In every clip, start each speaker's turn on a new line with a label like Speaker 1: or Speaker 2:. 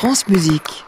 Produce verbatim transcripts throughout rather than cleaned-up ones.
Speaker 1: France Musique.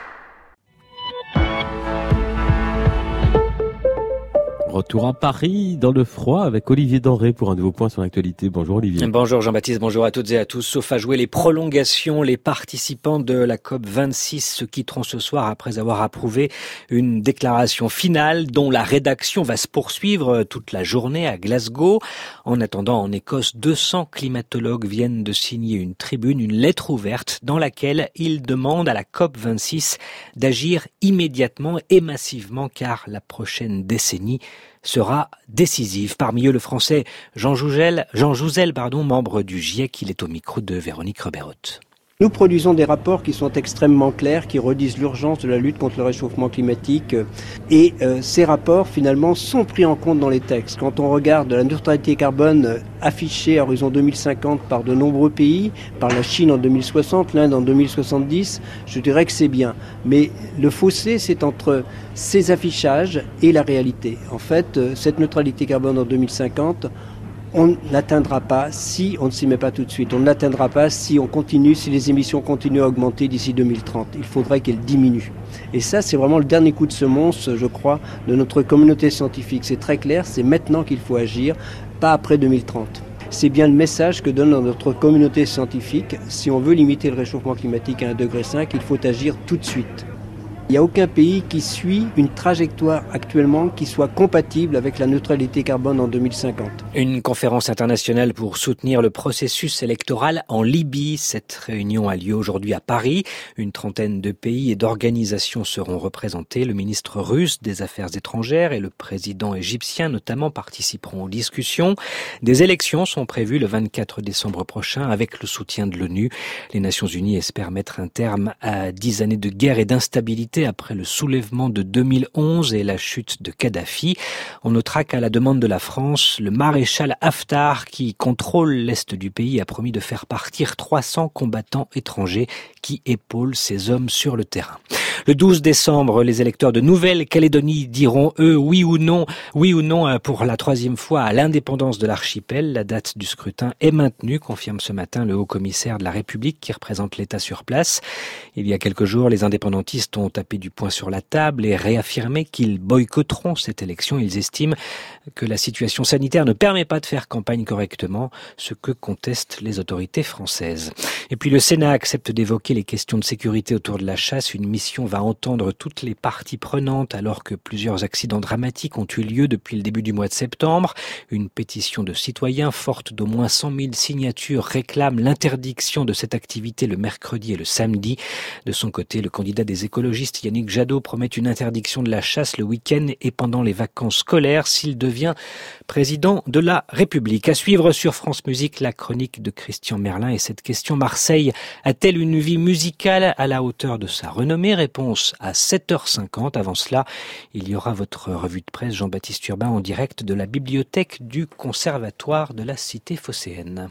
Speaker 2: Retour à Paris, dans le froid, avec Olivier Denré pour un nouveau point sur l'actualité. Bonjour Olivier.
Speaker 3: Bonjour Jean-Baptiste, bonjour à toutes et à tous. Sauf à jouer les prolongations, les participants de la COP vingt-six se quitteront ce soir après avoir approuvé une déclaration finale dont la rédaction va se poursuivre toute la journée à Glasgow. En attendant, en Écosse, deux cents climatologues viennent de signer une tribune, une lettre ouverte dans laquelle ils demandent à la COP vingt-six d'agir immédiatement et massivement car la prochaine décennie sera décisive. Parmi eux, le français Jean Jouzel, Jean Jouzel, pardon, membre du GIEC. Il est au micro de Véronique Reberotte.
Speaker 4: Nous produisons des rapports qui sont extrêmement clairs, qui redisent l'urgence de la lutte contre le réchauffement climatique. Et euh, ces rapports, finalement, sont pris en compte dans les textes. Quand on regarde la neutralité carbone affichée à horizon deux mille cinquante par de nombreux pays, par la Chine en deux mille soixante, l'Inde en deux mille soixante-dix, je dirais que c'est bien. Mais le fossé, c'est entre ces affichages et la réalité. En fait, cette neutralité carbone en deux mille cinquante, on ne l'atteindra pas si on ne s'y met pas tout de suite. On ne l'atteindra pas si on continue, si les émissions continuent à augmenter d'ici deux mille trente. Il faudrait qu'elles diminuent. Et ça, c'est vraiment le dernier coup de semonce, je crois, de notre communauté scientifique. C'est très clair, c'est maintenant qu'il faut agir, pas après deux mille trente. C'est bien le message que donne notre communauté scientifique. Si on veut limiter le réchauffement climatique à un degré cinq, il faut agir tout de suite. Il n'y a aucun pays qui suit une trajectoire actuellement qui soit compatible avec la neutralité carbone en deux mille cinquante.
Speaker 3: Une conférence internationale pour soutenir le processus électoral en Libye. Cette réunion a lieu aujourd'hui à Paris. Une trentaine de pays et d'organisations seront représentés. Le ministre russe des Affaires étrangères et le président égyptien notamment participeront aux discussions. Des élections sont prévues le vingt-quatre décembre prochain avec le soutien de l'ONU. Les Nations Unies espèrent mettre un terme à dix années de guerre et d'instabilité après le soulèvement de deux mille onze et la chute de Kadhafi. On notera qu'à la demande de la France, le maréchal Haftar, qui contrôle l'est du pays, a promis de faire partir trois cents combattants étrangers qui épaulent ces hommes sur le terrain. Le douze décembre, les électeurs de Nouvelle-Calédonie diront, eux, oui ou non, oui ou non pour la troisième fois à l'indépendance de l'archipel. La date du scrutin est maintenue, confirme ce matin le haut-commissaire de la République qui représente l'État sur place. Il y a quelques jours, les indépendantistes ont tapé du poing sur la table et réaffirmé qu'ils boycotteront cette élection. Ils estiment que la situation sanitaire ne permet pas de faire campagne correctement, ce que contestent les autorités françaises. Et puis le Sénat accepte d'évoquer les questions de sécurité autour de la chasse. Une mission va entendre toutes les parties prenantes alors que plusieurs accidents dramatiques ont eu lieu depuis le début du mois de septembre. Une pétition de citoyens forte d'au moins cent mille signatures réclame l'interdiction de cette activité le mercredi et le samedi. De son côté, le candidat des écologistes Yannick Jadot promet une interdiction de la chasse le week-end et pendant les vacances scolaires s'il devient président de la République. À suivre sur France Musique, la chronique de Christian Merlin et cette question: Marseille a-t-elle une vie musicale à la hauteur de sa renommée? Réponse à sept heures cinquante. Avant cela, il y aura votre revue de presse Jean-Baptiste Urbain en direct de la bibliothèque du Conservatoire de la Cité phocéenne.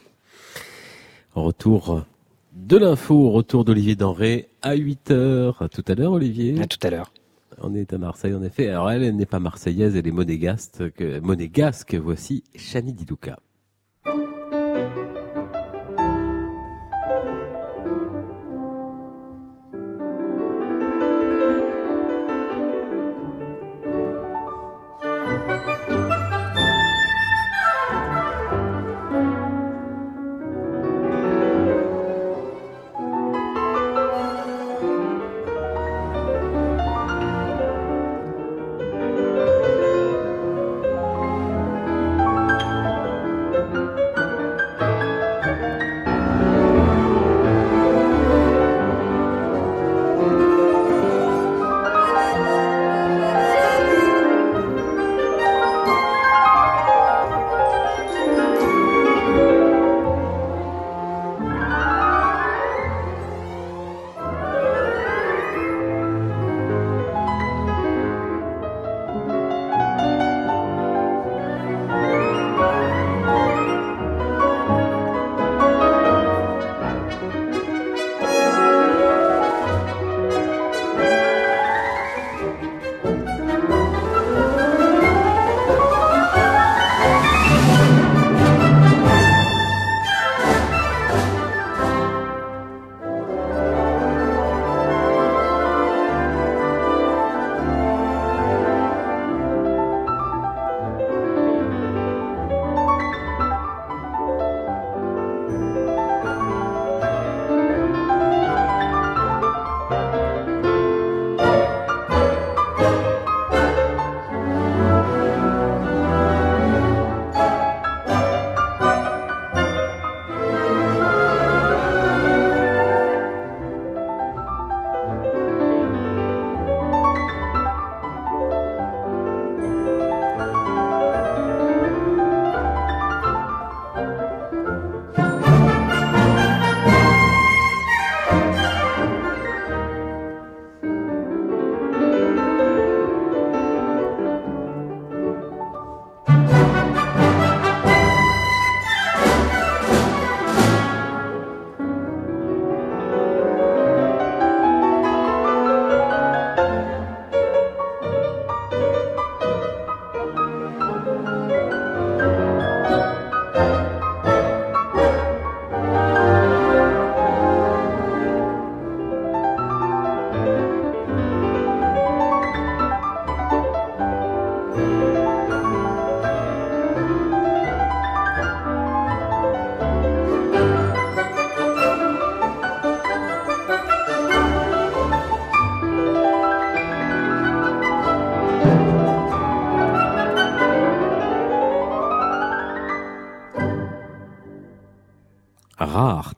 Speaker 2: Retour de l'info, retour d'Olivier Denré à huit heures. À tout à l'heure Olivier.
Speaker 3: À tout à l'heure.
Speaker 2: On est à Marseille en effet. Alors elle, elle n'est pas marseillaise, elle est monégasque. Que, monégasque. Voici Chani Dilouka.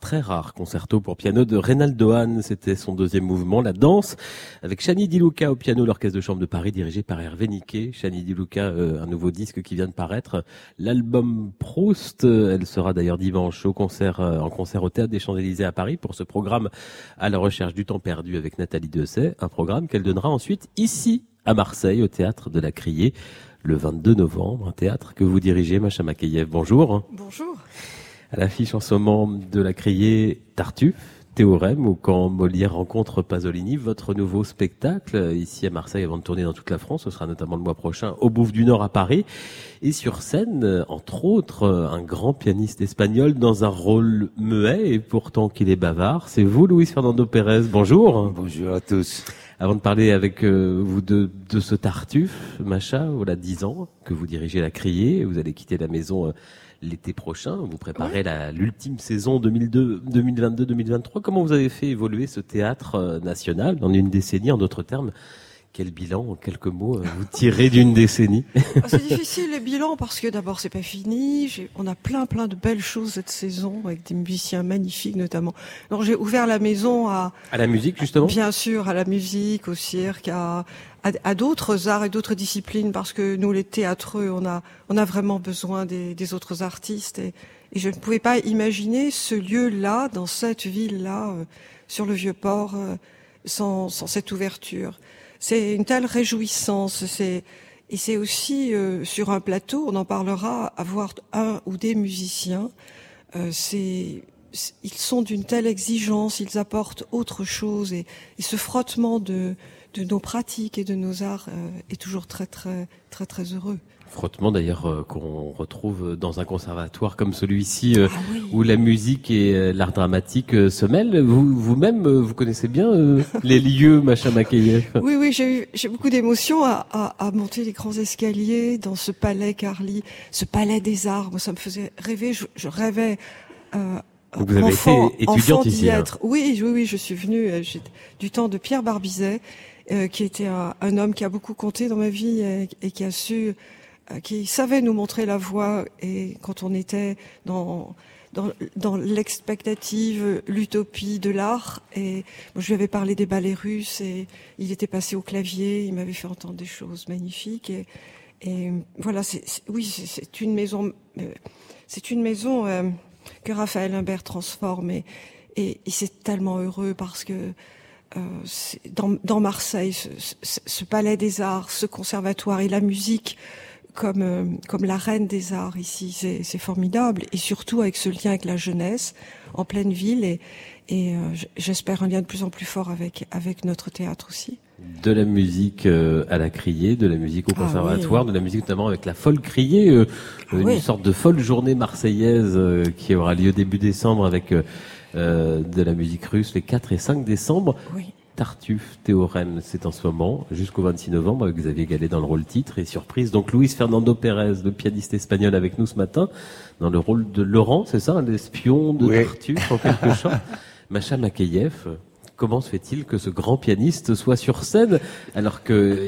Speaker 2: très rare concerto pour piano de Reynaldo Hahn. C'était son deuxième mouvement, la danse, avec Shani Di Luca au piano, l'orchestre de chambre de Paris dirigé par Hervé Niquet. Shani Di Luca, euh, un nouveau disque qui vient de paraître, l'album Proust. Elle sera d'ailleurs dimanche au concert, euh, en concert au Théâtre des Champs-Élysées à Paris pour ce programme à la recherche du temps perdu avec Nathalie Dessay, un programme qu'elle donnera ensuite ici à Marseille au Théâtre de la Criée le vingt-deux novembre, un théâtre que vous dirigez, Macha Makeyev. Bonjour.
Speaker 1: Bonjour. À
Speaker 2: l'affiche en ce moment de la Criée, Tartuffe, Théorème, ou quand Molière rencontre Pasolini, votre nouveau spectacle ici à Marseille avant de tourner dans toute la France. Ce sera notamment le mois prochain au Bouffe du Nord à Paris. Et sur scène, entre autres, un grand pianiste espagnol dans un rôle muet et pourtant qu'il est bavard. C'est vous, Luis Fernando Pérez. Bonjour.
Speaker 5: Bonjour à tous.
Speaker 2: Avant de parler avec euh, vous de, de ce Tartuffe, Macha, voilà dix ans que vous dirigez la Criée, vous allez quitter la maison euh, l'été prochain, vous préparez oui. la, l'ultime saison deux mille vingt-deux deux mille vingt-trois. Comment vous avez fait évoluer ce théâtre euh, national en une décennie, en d'autres termes? Quel bilan, en quelques mots, vous tirez d'une décennie?
Speaker 1: C'est difficile les bilans parce que d'abord c'est pas fini. J'ai, on a plein plein de belles choses cette saison avec des musiciens magnifiques notamment. Alors j'ai ouvert la maison à
Speaker 2: à la musique justement.
Speaker 1: Bien sûr, à la musique, au cirque, à à, à d'autres arts et d'autres disciplines parce que nous les théâtreux, on a on a vraiment besoin des, des autres artistes et, et je ne pouvais pas imaginer ce lieu-là dans cette ville-là euh, sur le Vieux-Port euh, sans sans cette ouverture. C'est une telle réjouissance, c'est et c'est aussi euh, sur un plateau, on en parlera, avoir un ou des musiciens, euh, c'est, c'est ils sont d'une telle exigence, ils apportent autre chose et, et ce frottement de de nos pratiques et de nos arts euh, est toujours très très très très heureux.
Speaker 2: Frottement d'ailleurs euh, qu'on retrouve dans un conservatoire comme celui-ci euh,
Speaker 1: ah oui.
Speaker 2: où la musique et euh, l'art dramatique euh, se mêlent. Vous, vous-même, euh, vous connaissez bien euh, les lieux, Macha Makeyev?
Speaker 1: Oui, oui, j'ai eu, j'ai beaucoup d'émotions à, à, à monter les grands escaliers dans ce palais Carly, ce palais des arts. Moi, ça me faisait rêver. Je, je rêvais. Euh,
Speaker 2: Donc vous avez
Speaker 1: enfant,
Speaker 2: été étudiante ici. Hein.
Speaker 1: Oui, oui, oui, je suis venue euh, du temps de Pierre Barbizet, euh, qui était un, un homme qui a beaucoup compté dans ma vie et, et qui a su qui savait nous montrer la voie et quand on était dans dans, dans l'expectative, l'utopie de l'art et moi, je lui avais parlé des ballets russes et il était passé au clavier, il m'avait fait entendre des choses magnifiques et, et voilà, c'est, c'est oui, c'est, c'est une maison, euh, c'est une maison euh, que Raphaël Imbert transforme et, et, et c'est tellement heureux parce que Euh, c'est dans, dans Marseille, ce, ce, ce palais des arts, ce conservatoire et la musique comme euh, comme la reine des arts ici, c'est, c'est formidable et surtout avec ce lien avec la jeunesse en pleine ville et, et euh, j'espère un lien de plus en plus fort avec avec notre théâtre aussi.
Speaker 2: De la musique euh, à la Criée, de la musique au conservatoire,
Speaker 1: ah oui.
Speaker 2: de la musique notamment avec la folle Criée, euh,
Speaker 1: ah
Speaker 2: une
Speaker 1: oui.
Speaker 2: sorte de folle journée marseillaise euh, qui aura lieu début décembre avec euh, Euh, de la musique russe les quatre et cinq décembre.
Speaker 1: Oui.
Speaker 2: Tartuffe, Théorème, c'est en ce moment, jusqu'au vingt-six novembre, avec Xavier Gallet dans le rôle titre. Et surprise, donc Luis Fernando Pérez, le pianiste espagnol avec nous ce matin, dans le rôle de Laurent, c'est ça, l'espion de oui. Tartuffe, en quelque sorte. Macha Makeyev, comment se fait-il que ce grand pianiste soit sur scène alors que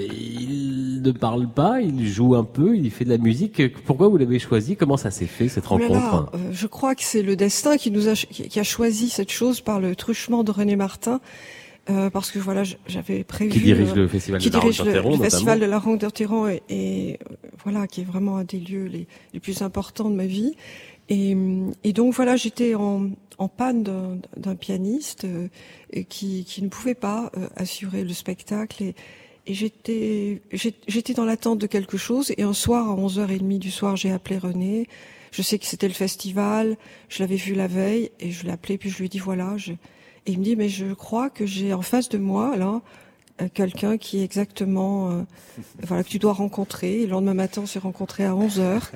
Speaker 2: il ne parle pas, il joue un peu, il fait de la musique? Pourquoi vous l'avez choisi? Comment ça s'est fait cette rencontre?
Speaker 1: Là, euh, je crois que c'est le destin qui nous a qui a choisi cette chose par le truchement de René Martin. Euh, parce que voilà, j'avais prévu.
Speaker 2: Qui dirige le festival
Speaker 1: qui
Speaker 2: de la
Speaker 1: dirige
Speaker 2: Ronde d'Enterron,
Speaker 1: le, le festival de la Ronde d'Enterron et, et voilà, qui est vraiment un des lieux les, les plus importants de ma vie. Et, et donc voilà, j'étais en, en panne d'un, d'un pianiste euh, qui, qui ne pouvait pas euh, assurer le spectacle et, et j'étais, j'étais dans l'attente de quelque chose. Et un soir, à onze heures trente du soir, j'ai appelé René. Je sais que c'était le festival, je l'avais vu la veille et je l'ai appelé puis je lui ai dit voilà. Je... Et il me dit mais je crois que j'ai en face de moi là quelqu'un qui est exactement euh, voilà que tu dois rencontrer. Et le lendemain matin, on s'est rencontrés à onze heures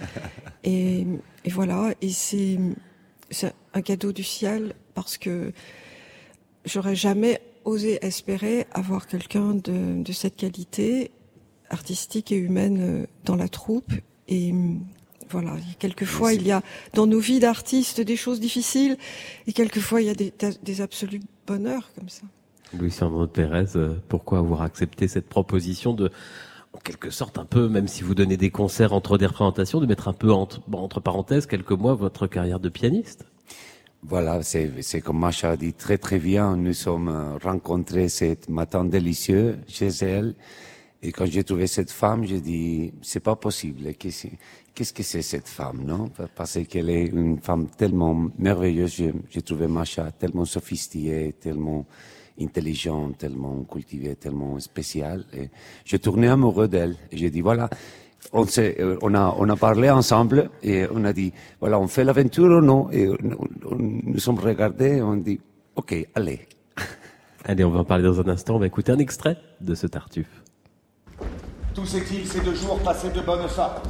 Speaker 1: et, et voilà. Et c'est c'est un cadeau du ciel parce que j'aurais jamais osé espérer avoir quelqu'un de, de cette qualité artistique et humaine dans la troupe. Et voilà, quelquefois il y a dans nos vies d'artistes des choses difficiles et quelquefois il y a des, des absolus bonheurs comme ça.
Speaker 2: Luis Fernando Pérez, pourquoi avoir accepté cette proposition de, en quelque sorte un peu, même si vous donnez des concerts entre des représentations, de mettre un peu entre, entre parenthèses quelques mois votre carrière de pianiste?
Speaker 5: Voilà, c'est, c'est comme Macha a dit très très bien. Nous sommes rencontrés ce matin délicieux chez elle. Et quand j'ai trouvé cette femme, j'ai dit, c'est pas possible. Qu'est-ce, qu'est-ce que c'est cette femme, non? Parce qu'elle est une femme tellement merveilleuse. J'ai, j'ai trouvé Macha tellement sophistiquée, tellement intelligente, tellement cultivée, tellement spéciale. Et j'ai tourné amoureux d'elle. Et j'ai dit, voilà, on s'est, on a, on a parlé ensemble et on a dit, voilà, on fait l'aventure ou non? Et on, on, nous sommes regardés et on dit, ok, allez.
Speaker 2: Allez, on va en parler dans un instant. On va écouter un extrait de ce Tartuffe.
Speaker 6: Tout c'est-il ces deux jours passés de bonne sorte?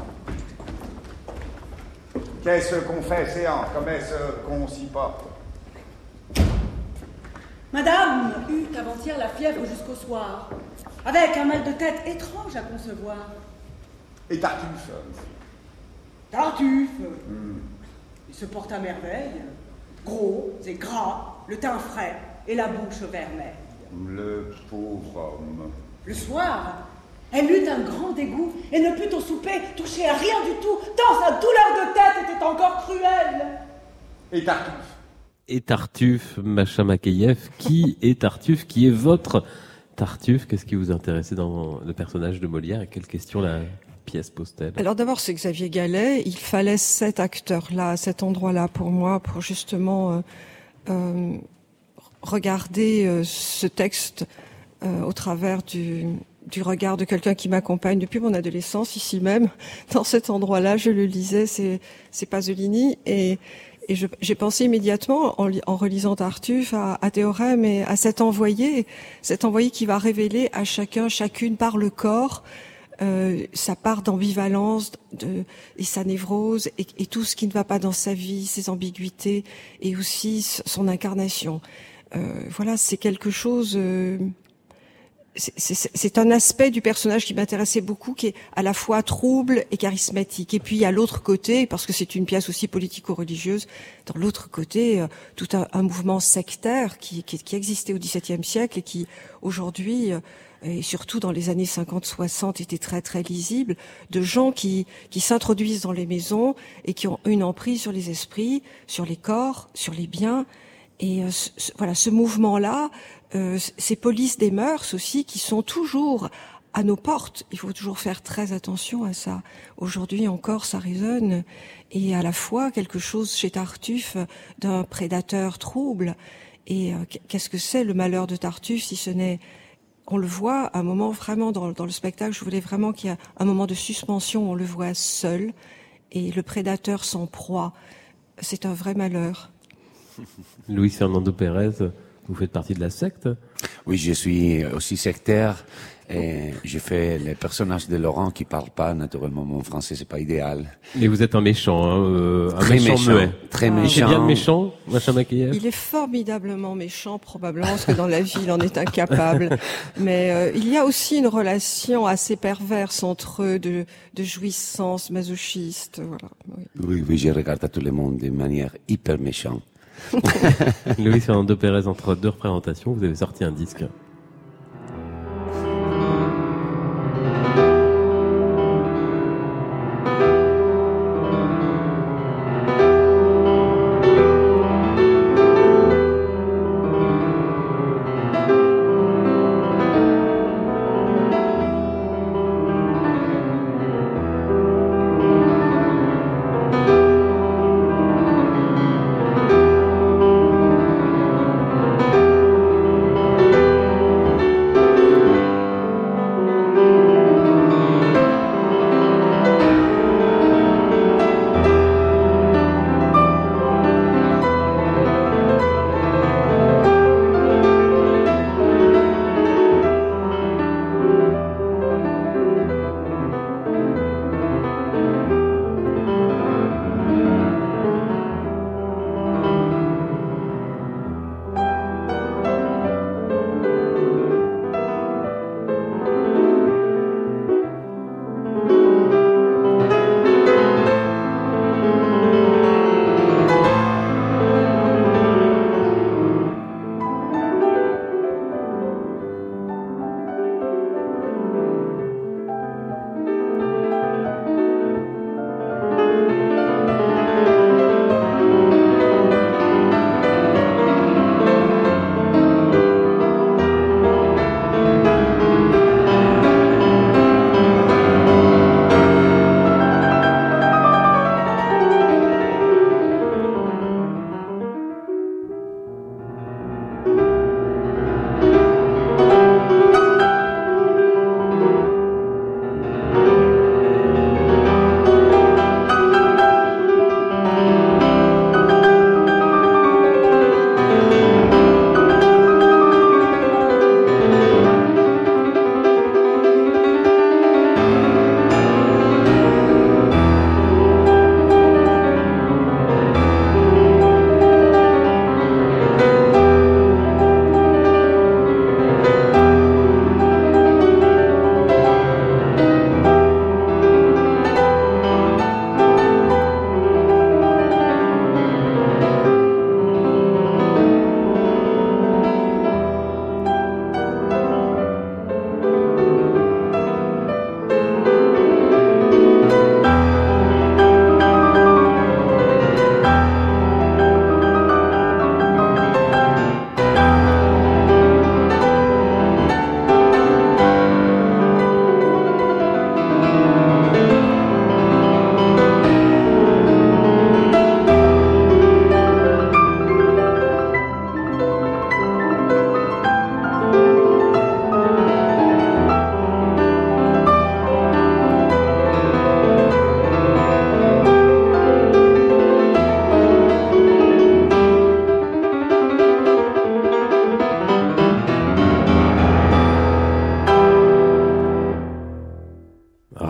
Speaker 6: Qu'est-ce qu'on fait, séant? Comment est-ce qu'on s'y porte?
Speaker 7: Madame eut avant-hier la fièvre jusqu'au soir, avec un mal de tête étrange à concevoir.
Speaker 6: Et Tartuffe?
Speaker 7: Tartuffe hmm. Il se porte à merveille, gros et gras, le teint frais et la bouche vermeille.
Speaker 6: Le pauvre homme.
Speaker 7: Le soir, elle eut un grand dégoût et ne put au souper toucher à rien du tout, tant sa douleur de tête était encore cruelle.
Speaker 6: Et Tartuffe?
Speaker 2: Et Tartuffe, Macha Makeyev, qui est Tartuffe? Qui est votre Tartuffe? Qu'est-ce qui vous intéressait dans le personnage de Molière et quelle question la pièce pose-t-elle?
Speaker 1: Alors d'abord, c'est Xavier Gallet. Il fallait cet acteur-là, à cet endroit-là pour moi, pour justement euh, euh, regarder euh, ce texte euh, au travers du, du regard de quelqu'un qui m'accompagne depuis mon adolescence, ici même, dans cet endroit-là. Je le lisais, c'est, c'est Pasolini, et Et je, j'ai pensé immédiatement, en, en relisant Tartuffe, à, à Théorème et à cet envoyé, cet envoyé qui va révéler à chacun, chacune par le corps, euh, sa part d'ambivalence de, et sa névrose et, et tout ce qui ne va pas dans sa vie, ses ambiguïtés et aussi son incarnation. Euh, voilà, c'est quelque chose... Euh, C'est, c'est, c'est un aspect du personnage qui m'intéressait beaucoup, qui est à la fois trouble et charismatique. Et puis à l'autre côté, parce que c'est une pièce aussi politico-religieuse, dans l'autre côté, euh, tout un, un mouvement sectaire qui, qui, qui existait au XVIIe siècle et qui aujourd'hui, euh, et surtout dans les années cinquante soixante, était très très lisible, de gens qui, qui s'introduisent dans les maisons et qui ont une emprise sur les esprits, sur les corps, sur les biens. Et euh, ce, voilà, ce mouvement-là, euh, ces polices des mœurs aussi, qui sont toujours à nos portes. Il faut toujours faire très attention à ça. Aujourd'hui encore, ça résonne. Et à la fois quelque chose chez Tartuffe d'un prédateur trouble. Et euh, qu'est-ce que c'est le malheur de Tartuffe si ce n'est... On le voit à un moment vraiment dans, dans le spectacle, je voulais vraiment qu'il y ait un moment de suspension, on le voit seul. Et le prédateur sans proie. C'est un vrai malheur.
Speaker 2: Luis Fernando Pérez, vous faites partie de la secte?
Speaker 5: Oui, je suis aussi sectaire et je fais les personnages de Laurent qui parlent pas. Naturellement, mon français c'est pas idéal.
Speaker 2: Et vous êtes un méchant, hein, euh, un
Speaker 5: très
Speaker 2: méchant,
Speaker 5: méchant
Speaker 2: muet.
Speaker 5: Très
Speaker 1: Ah,
Speaker 5: méchant.
Speaker 2: C'est bien le méchant, Macha Makeyev?
Speaker 1: Il est formidablement méchant, probablement, parce que dans la vie, il en est incapable. Mais euh, il y a aussi une relation assez perverse entre eux, de, de jouissance masochiste. Voilà. Oui.
Speaker 5: Oui, oui, je regarde à tout le monde de manière hyper méchante.
Speaker 2: Luis Fernando Pérez, entre deux représentations, vous avez sorti un disque.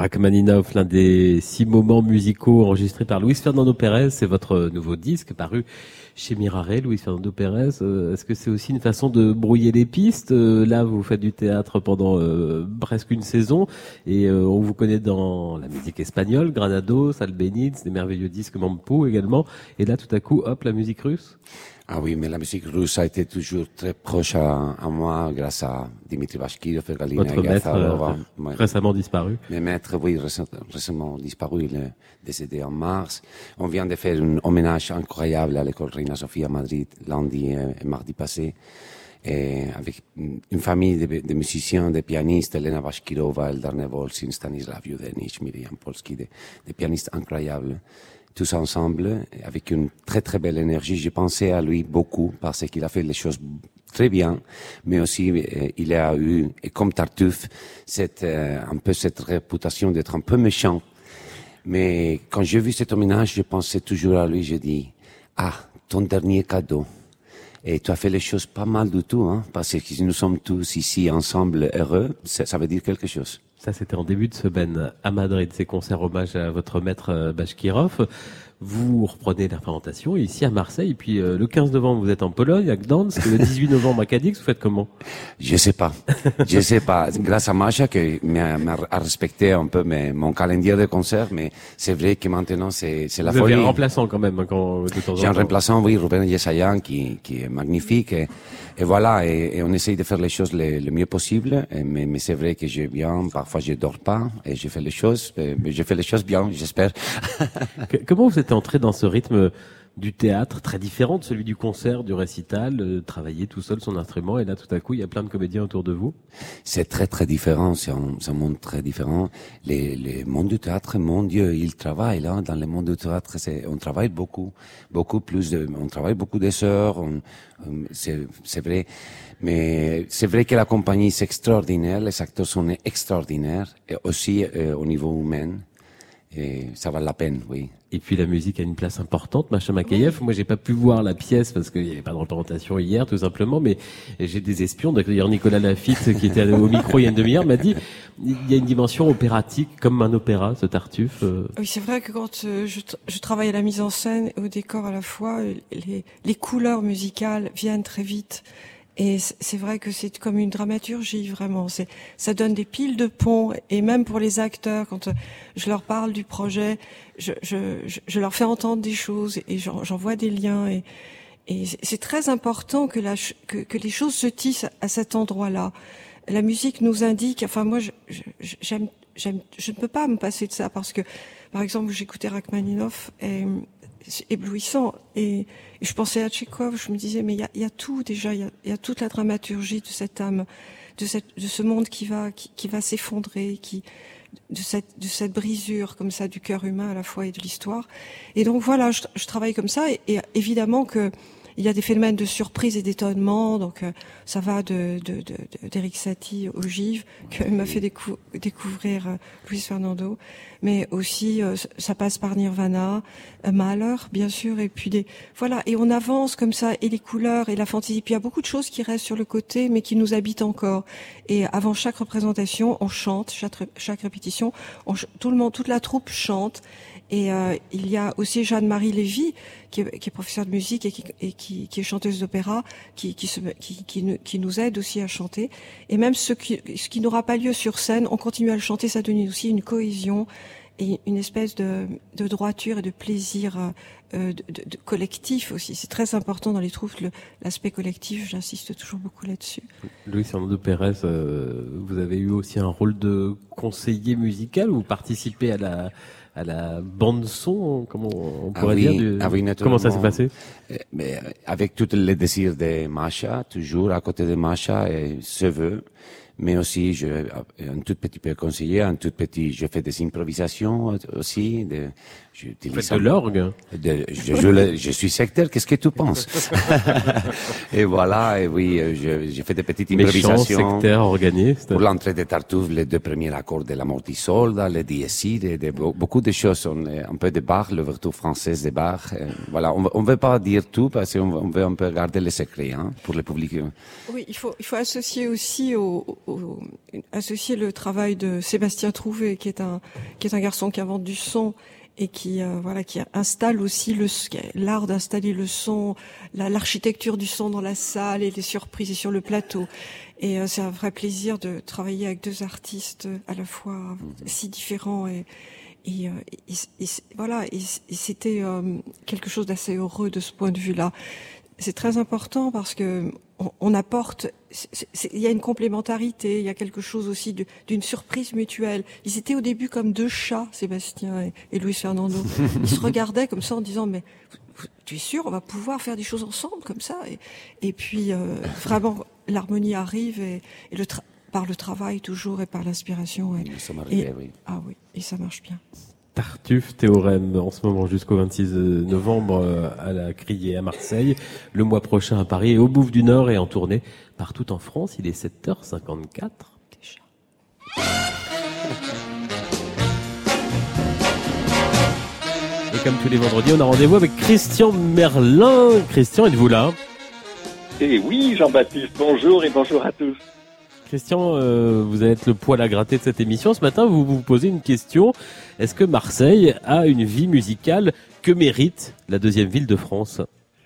Speaker 2: Rachmaninoff, l'un des six moments musicaux enregistrés par Luis Fernando Pérez. C'est votre nouveau disque paru chez Mirare, Luis Fernando Pérez. Euh, est-ce que c'est aussi une façon de brouiller les pistes? euh, Là, vous faites du théâtre pendant euh, presque une saison et euh, on vous connaît dans la musique espagnole, Granados, Albéniz, des merveilleux disques Mampo également. Et là, tout à coup, hop, la musique russe.
Speaker 5: Ah oui, mais la musique russe a été toujours très proche à, à moi grâce à Dimitri Bashkirov et Galina
Speaker 2: Votre maître
Speaker 5: Gafarova.
Speaker 2: euh,
Speaker 5: Ouais.
Speaker 2: récemment disparu.
Speaker 5: Mes maîtres, oui, récem- récemment disparu, il est décédé en mars. On vient de faire un hommage incroyable à l'école Reina Sofia à Madrid, lundi et, et mardi passé. Et avec une famille de, de musiciens, de pianistes, Elena Bashkirova, Eldar Nevolsin, Stanislav Yudenich, Miriam Polski, des de pianistes incroyables. Tous ensemble, avec une très très belle énergie. J'ai pensé à lui beaucoup parce qu'il a fait les choses très bien, mais aussi euh, il a eu, et comme Tartuffe, cette, euh, un peu cette réputation d'être un peu méchant. Mais quand j'ai vu cet hommage, je pensais toujours à lui, j'ai dit, ah, ton dernier cadeau. Et tu as fait les choses pas mal du tout, hein, parce que si nous sommes tous ici ensemble heureux, ça, ça veut dire quelque chose.
Speaker 2: Ça, c'était en début de semaine à Madrid, ces concerts hommage à votre maître Bashkirov. Vous reprenez la fermentation ici à Marseille, puis euh, le quinze novembre, vous êtes en Pologne, à Gdansk, le dix-huit novembre à Cadix, vous faites comment?
Speaker 5: Je sais pas. Je sais pas. Grâce à Masha qui m'a, m'a respecté un peu mes, mon calendrier de concert, mais c'est vrai que maintenant c'est, c'est la
Speaker 2: vous
Speaker 5: folie.
Speaker 2: Vous avez un remplaçant quand même, hein, quand, de temps en temps.
Speaker 5: J'ai un remplaçant, oui, Ruben Yesayan, qui, qui est magnifique. Et, et voilà, et, et on essaye de faire les choses le, le mieux possible. Et, mais, mais c'est vrai que je viens, parfois je dors pas, et je fais les choses, mais je fais les choses bien, j'espère.
Speaker 2: Comment vous êtes entré dans ce rythme du théâtre, très différent de celui du concert, du récital, euh, travailler tout seul son instrument, et là tout à coup il y a plein de comédiens autour de vous?
Speaker 5: C'est très très différent, c'est un, c'est un monde très différent. Les, les mondes du théâtre, mon Dieu, ils travaillent là, dans le monde du théâtre, c'est, on travaille beaucoup, beaucoup plus, de, on travaille beaucoup des heures, on, c'est, c'est vrai. Mais c'est vrai que la compagnie c'est extraordinaire, les acteurs sont extraordinaires, et aussi euh, au niveau humain. Et ça vaut la peine, oui.
Speaker 2: Et puis la musique a une place importante, Masha Makayev. Oui. Moi, j'ai pas pu voir la pièce parce qu'il n'y avait pas de représentation hier, tout simplement, mais j'ai des espions. D'ailleurs, Nicolas Lafitte, qui était au micro il y a une demi-heure, m'a dit il y a une dimension opératique, comme un opéra, ce Tartuffe.
Speaker 1: Oui, c'est vrai que quand euh, je, je travaille à la mise en scène et au décor à la fois, les, les couleurs musicales viennent très vite. Et c'est vrai que c'est comme une dramaturgie, vraiment. C'est, ça donne des piles de ponts. Et même pour les acteurs, quand je leur parle du projet, je, je, je leur fais entendre des choses et j'en, j'en vois des liens. Et, et c'est très important que, la, que, que les choses se tissent à cet endroit-là. La musique nous indique. Enfin, moi, je, je, j'aime, j'aime, je ne peux pas me passer de ça parce que, par exemple, j'écoutais Rachmaninoff et c'est éblouissant. Et, et je pensais à Tchekhov, je me disais, mais il y a, y a tout déjà, il y a, y a toute la dramaturgie de cette âme, de, cette, de ce monde qui va, qui, qui va s'effondrer, qui, de cette, de cette brisure comme ça du cœur humain à la fois et de l'histoire. Et donc voilà, je, je travaille comme ça. Et, et évidemment que il y a des phénomènes de surprise et d'étonnement. Donc euh, ça va de, de, de, de d'Eric Satie au Givre, qui m'a fait décou- découvrir euh, Luis Fernando. Mais aussi, euh, ça passe par Nirvana, euh, Mahler, bien sûr, et puis des, voilà, et on avance comme ça, et les couleurs, et la fantaisie. Puis il y a beaucoup de choses qui restent sur le côté, mais qui nous habitent encore. Et avant chaque représentation, on chante, chaque, chaque répétition, on, tout le monde, toute la troupe chante. Et euh, il y a aussi Jeanne-Marie Lévy, qui est, qui est professeure de musique et qui, et qui, qui est chanteuse d'opéra, qui, qui, se, qui, qui, nous, qui nous aide aussi à chanter. Et même ce qui, ce qui n'aura pas lieu sur scène, on continue à le chanter, ça donne aussi une cohésion et une espèce de, de droiture et de plaisir euh, de, de, de collectif aussi. C'est très important dans les troupes, le, l'aspect collectif, j'insiste toujours beaucoup là-dessus.
Speaker 2: Luis Fernando Pérez, euh, vous avez eu aussi un rôle de conseiller musical, vous participez à la... à la bande son, comment on pourrait
Speaker 5: ah oui,
Speaker 2: dire du...
Speaker 5: ah oui,
Speaker 2: Comment ça s'est passé?
Speaker 5: Mais avec tout le désir de Masha, toujours à côté de Masha, et se veut. Mais aussi, je, un tout petit peu conseiller, un tout petit, je fais des improvisations aussi. De,
Speaker 2: Vous faites de l'orgue?
Speaker 5: De, je, je, le, je suis sectaire, qu'est-ce que tu penses? Et voilà, et oui, je, je fais des petites improvisations.
Speaker 2: Méchant, sectaire, organiste.
Speaker 5: Pour l'entrée de Tartuffe, les deux premiers accords de la Mortisolda, les Diesi, de, de, beaucoup de choses, on, un peu de Bach, l'ouverture française de Bach. Et voilà, on ne veut pas dire tout parce qu'on on veut un peu garder les secrets, hein, pour le public.
Speaker 1: Oui, il faut, il faut associer aussi au, au, associer le travail de Sébastien Trouvé, qui est un, qui est un garçon qui invente du son et qui, euh, voilà, qui installe aussi le, l'art d'installer le son, la, l'architecture du son dans la salle et les surprises et sur le plateau. Et euh, c'est un vrai plaisir de travailler avec deux artistes à la fois si différents et, et, euh, et, et, et voilà. Et, et c'était euh, quelque chose d'assez heureux de ce point de vue-là. C'est très important parce que on, on apporte, c'est, c'est, il y a une complémentarité, il y a quelque chose aussi de, d'une surprise mutuelle. Ils étaient au début comme deux chats, Sébastien et, et Luis Fernando. Ils se regardaient comme ça en disant mais tu es sûr on va pouvoir faire des choses ensemble comme ça et, et puis euh, vraiment l'harmonie arrive et, et le tra- par le travail toujours et par l'inspiration. Et,
Speaker 5: ça marche
Speaker 1: et,
Speaker 5: bien, oui.
Speaker 1: Ah oui, et ça marche bien.
Speaker 2: Tartuffe Théorème en ce moment jusqu'au vingt-six novembre à la Criée à Marseille, le mois prochain à Paris et au Bouffe du Nord et en tournée partout en France. Il est sept heures cinquante-quatre déjà. Et comme tous les vendredis, on a rendez-vous avec Christian Merlin. Christian, êtes-vous là ?
Speaker 8: Eh oui, Jean-Baptiste, bonjour et bonjour à tous.
Speaker 2: Christian, euh, vous allez être le poil à gratter de cette émission. Ce matin, vous vous posez une question. Est-ce que Marseille a une vie musicale que mérite la deuxième ville de France ?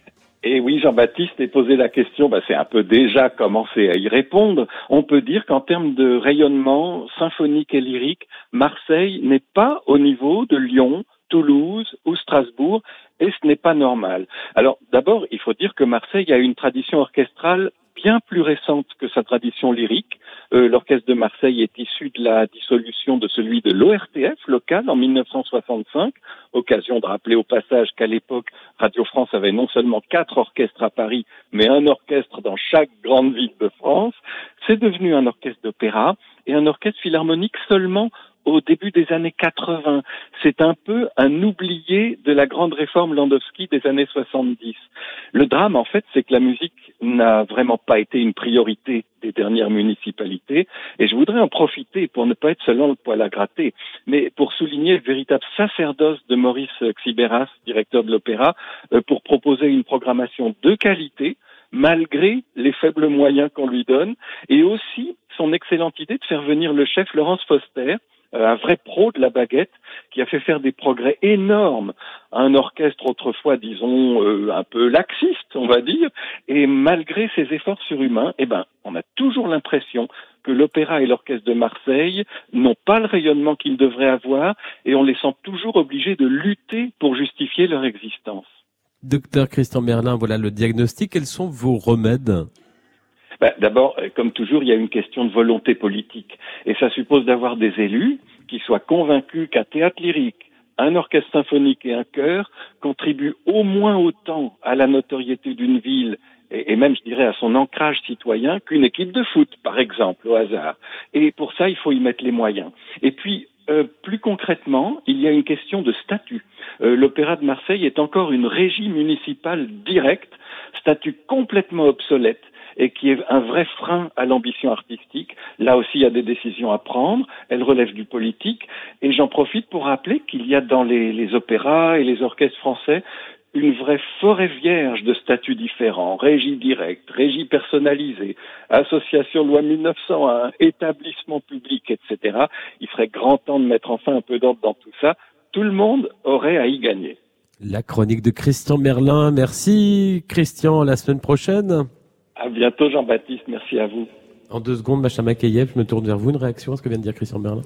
Speaker 8: Eh oui, Jean-Baptiste, et poser la question, bah, c'est un peu déjà commencer à y répondre. On peut dire qu'en termes de rayonnement symphonique et lyrique, Marseille n'est pas au niveau de Lyon, Toulouse ou Strasbourg, et ce n'est pas normal. Alors, d'abord, il faut dire que Marseille a une tradition orchestrale bien plus récente que sa tradition lyrique. Euh, l'orchestre de Marseille est issu de la dissolution de celui de l'O R T F local en mille neuf cent soixante-cinq. Occasion de rappeler au passage qu'à l'époque, Radio France avait non seulement quatre orchestres à Paris, mais un orchestre dans chaque grande ville de France. C'est devenu un orchestre d'opéra et un orchestre philharmonique seulement au début des années quatre-vingts. C'est un peu un oublié de la grande réforme Landowski des années soixante-dix. Le drame, en fait, c'est que la musique n'a vraiment pas été une priorité des dernières municipalités. Et je voudrais en profiter pour ne pas être seulement le poil à gratter, mais pour souligner le véritable sacerdoce de Maurice Xibéras, directeur de l'opéra, pour proposer une programmation de qualité, malgré les faibles moyens qu'on lui donne, et aussi son excellente idée de faire venir le chef Laurence Foster, un vrai pro de la baguette, qui a fait faire des progrès énormes à un orchestre autrefois, disons, euh, un peu laxiste, on va dire, et malgré ses efforts surhumains, eh ben, on a toujours l'impression que l'opéra et l'orchestre de Marseille n'ont pas le rayonnement qu'ils devraient avoir, et on les sent toujours obligés de lutter pour justifier leur existence.
Speaker 2: Docteur Christian Merlin, voilà le diagnostic. Quels sont vos remèdes ?
Speaker 8: Ben, d'abord, comme toujours, il y a une question de volonté politique. Et ça suppose d'avoir des élus qui soient convaincus qu'un théâtre lyrique, un orchestre symphonique et un chœur contribuent au moins autant à la notoriété d'une ville et, et même, je dirais, à son ancrage citoyen qu'une équipe de foot, par exemple, au hasard. Et pour ça, il faut y mettre les moyens. Et puis, euh, plus concrètement, il y a une question de statut. Euh, l'Opéra de Marseille est encore une régie municipale directe, statut complètement obsolète, et qui est un vrai frein à l'ambition artistique. Là aussi, il y a des décisions à prendre, elles relèvent du politique, et j'en profite pour rappeler qu'il y a dans les, les opéras et les orchestres français une vraie forêt vierge de statuts différents, régie directe, régie personnalisée, association loi mille neuf cent un, établissement public, et cetera. Il serait grand temps de mettre enfin un peu d'ordre dans tout ça. Tout le monde aurait à y gagner.
Speaker 2: La chronique de Christian Merlin. Merci Christian, à la semaine prochaine.
Speaker 8: À bientôt Jean-Baptiste, merci à vous.
Speaker 2: En deux secondes, Macha Makayev, je me tourne vers vous. Une réaction à ce que vient de dire Christian Merlin ?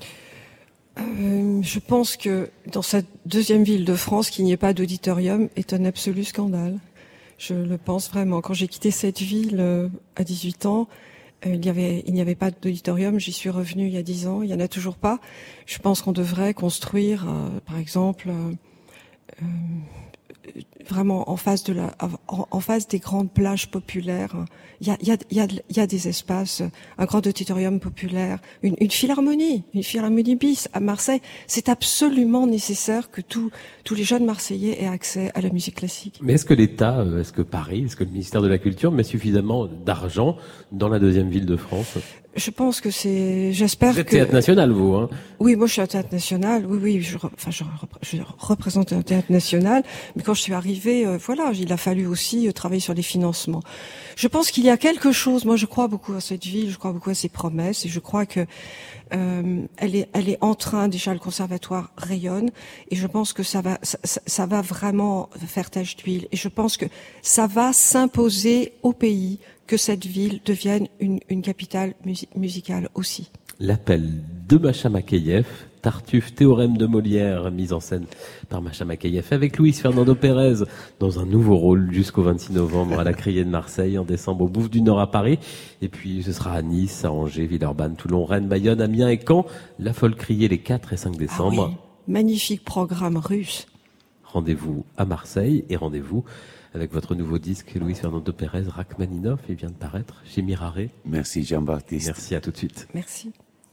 Speaker 1: euh, Je pense que dans cette deuxième ville de France, qu'il n'y ait pas d'auditorium est un absolu scandale. Je le pense vraiment. Quand j'ai quitté cette ville euh, à dix-huit ans, euh, il y avait, il n'y avait pas d'auditorium. J'y suis revenue il y a dix ans. Il n'y en a toujours pas. Je pense qu'on devrait construire, euh, par exemple, euh, euh, vraiment en face de la, en, en face des grandes plages populaires. Il y a, il y a, il y a, il y a des espaces, un grand auditorium populaire, une, une philharmonie, une philharmonie bis à Marseille. C'est absolument nécessaire que tous, tous les jeunes Marseillais aient accès à la musique classique.
Speaker 2: Mais est-ce que l'État, est-ce que Paris, est-ce que le ministère de la Culture met suffisamment d'argent dans la deuxième ville de France ?
Speaker 1: Je pense que c'est, j'espère que...
Speaker 2: Vous êtes théâtre national, vous, hein ?
Speaker 1: Oui, moi je suis un théâtre national, oui, oui, je, enfin je, je représente un théâtre national, mais quand je je suis arrivée, euh, voilà, il a fallu aussi euh, travailler sur les financements. Je pense qu'il y a quelque chose. Moi, je crois beaucoup à cette ville, je crois beaucoup à ses promesses, et je crois que euh, elle est, elle est en train. Déjà, le conservatoire rayonne, et je pense que ça va, ça, ça va vraiment faire tache d'huile. Et je pense que ça va s'imposer au pays que cette ville devienne une, une capitale musi- musicale aussi.
Speaker 2: L'appel de Macha Makeyev, Tartuffe, théorème de Molière, mise en scène par Macha Makeyev, avec Luis Fernando Pérez, dans un nouveau rôle jusqu'au vingt-six novembre à la Criée de Marseille, en décembre au Bouffe du Nord à Paris, et puis ce sera à Nice, à Angers, Villeurbanne, Toulon, Rennes, Bayonne, Amiens et Caen. La Folle Criée les quatre et cinq décembre.
Speaker 1: Ah oui, magnifique programme russe.
Speaker 2: Rendez-vous à Marseille et rendez-vous avec votre nouveau disque, Luis Fernando Pérez, Rachmaninov, il vient de paraître chez Mirare.
Speaker 5: Merci Jean-Baptiste.
Speaker 2: Merci, à tout de suite.
Speaker 1: Merci.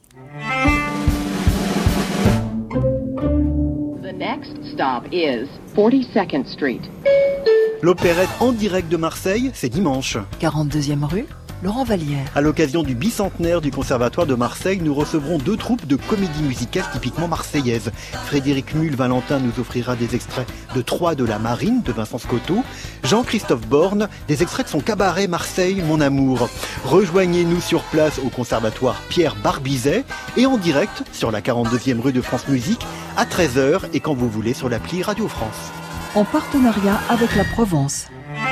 Speaker 9: The next stop is forty-second Street.
Speaker 10: L'opérette en direct de Marseille, c'est dimanche.
Speaker 11: quarante-deuxième rue, Laurent Vallière.
Speaker 10: À l'occasion du bicentenaire du Conservatoire de Marseille, nous recevrons deux troupes de comédie musicale typiquement marseillaise. Frédéric Muhl-Valentin nous offrira des extraits de Trois de la Marine de Vincent Scotto. Jean-Christophe Borne, des extraits de son cabaret Marseille, mon amour. Rejoignez-nous sur place au Conservatoire Pierre Barbizet et en direct sur la quarante-deuxième rue de France Musique à treize heures et quand vous voulez sur l'appli Radio France.
Speaker 11: En partenariat avec la Provence.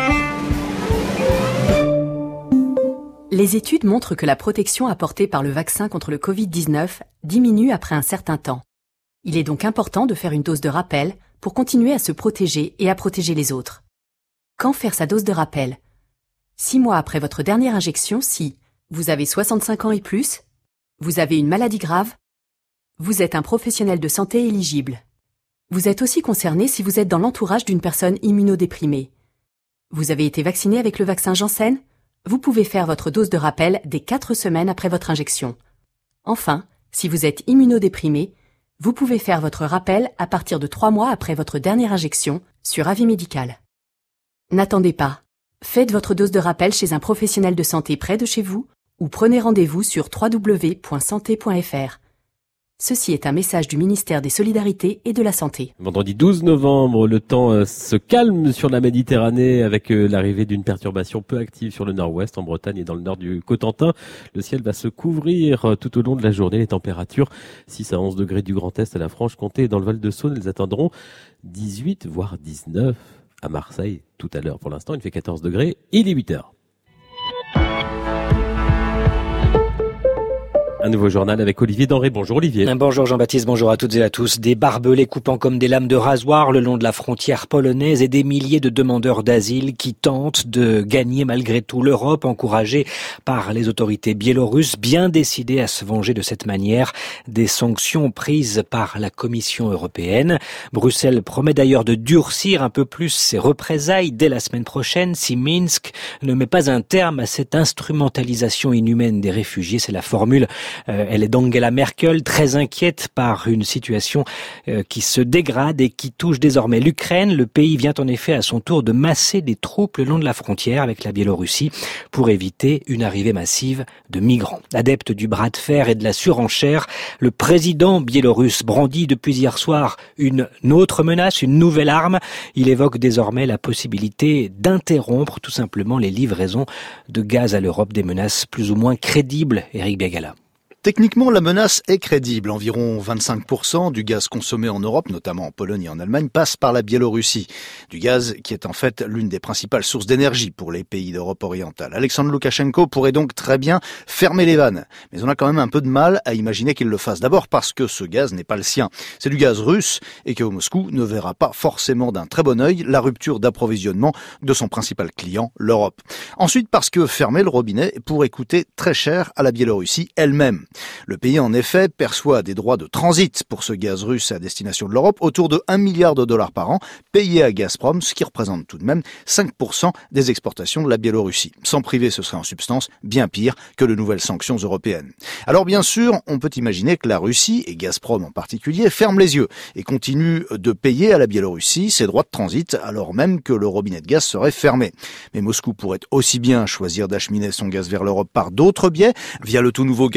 Speaker 12: Les études montrent que la protection apportée par le vaccin contre le covid dix-neuf diminue après un certain temps. Il est donc important de faire une dose de rappel pour continuer à se protéger et à protéger les autres. Quand faire sa dose de rappel ? Six mois après votre dernière injection si vous avez soixante-cinq ans et plus, vous avez une maladie grave, vous êtes un professionnel de santé éligible. Vous êtes aussi concerné si vous êtes dans l'entourage d'une personne immunodéprimée. Vous avez été vacciné avec le vaccin Janssen ? Vous pouvez faire votre dose de rappel dès quatre semaines après votre injection. Enfin, si vous êtes immunodéprimé, vous pouvez faire votre rappel à partir de trois mois après votre dernière injection, sur avis médical. N'attendez pas. Faites votre dose de rappel chez un professionnel de santé près de chez vous ou prenez rendez-vous sur w w w point santé point f r. Ceci est un message du ministère des Solidarités et de la Santé.
Speaker 2: Vendredi douze novembre, le temps euh, se calme sur la Méditerranée avec euh, l'arrivée d'une perturbation peu active sur le nord-ouest, en Bretagne et dans le nord du Cotentin. Le ciel va se couvrir euh, tout au long de la journée. Les températures, six à onze degrés du Grand Est à la Franche-Comté et dans le Val-de-Saône, elles atteindront dix-huit voire dix-neuf à Marseille tout à l'heure. Pour l'instant, il fait quatorze degrés. Il est huit heures. Un nouveau journal avec Olivier Denré. Bonjour Olivier.
Speaker 3: Bonjour Jean-Baptiste, bonjour à toutes et à tous. Des barbelés coupant comme des lames de rasoir le long de la frontière polonaise et des milliers de demandeurs d'asile qui tentent de gagner malgré tout l'Europe, encouragés par les autorités biélorusses, bien décidées à se venger de cette manière des sanctions prises par la Commission européenne. Bruxelles promet d'ailleurs de durcir un peu plus ses représailles dès la semaine prochaine si Minsk ne met pas un terme à cette instrumentalisation inhumaine des réfugiés. C'est la formule Euh, elle est d'Angela Merkel, très inquiète par une situation euh, qui se dégrade et qui touche désormais l'Ukraine. Le pays vient en effet à son tour de masser des troupes le long de la frontière avec la Biélorussie pour éviter une arrivée massive de migrants. Adepte du bras de fer et de la surenchère, le président biélorusse brandit depuis hier soir une autre menace, une nouvelle arme. Il évoque désormais la possibilité d'interrompre tout simplement les livraisons de gaz à l'Europe, des menaces plus ou moins crédibles. Éric Biagala.
Speaker 13: Techniquement, la menace est crédible. Environ vingt-cinq pour cent du gaz consommé en Europe, notamment en Pologne et en Allemagne, passe par la Biélorussie. Du gaz qui est en fait l'une des principales sources d'énergie pour les pays d'Europe orientale. Alexandre Loukachenko pourrait donc très bien fermer les vannes. Mais on a quand même un peu de mal à imaginer qu'il le fasse. D'abord parce que ce gaz n'est pas le sien. C'est du gaz russe et que Moscou ne verra pas forcément d'un très bon œil la rupture d'approvisionnement de son principal client, l'Europe. Ensuite parce que fermer le robinet pourrait coûter très cher à la Biélorussie elle-même. Le pays, en effet, perçoit des droits de transit pour ce gaz russe à destination de l'Europe, autour de un milliard de dollars par an, payés à Gazprom, ce qui représente tout de même cinq pour cent des exportations de la Biélorussie. Sans priver, ce serait en substance bien pire que de nouvelles sanctions européennes. Alors bien sûr, on peut imaginer que la Russie, et Gazprom en particulier, ferment les yeux et continuent de payer à la Biélorussie ses droits de transit, alors même que le robinet de gaz serait fermé. Mais Moscou pourrait aussi bien choisir d'acheminer son gaz vers l'Europe par d'autres biais, via le tout nouveau gazoduc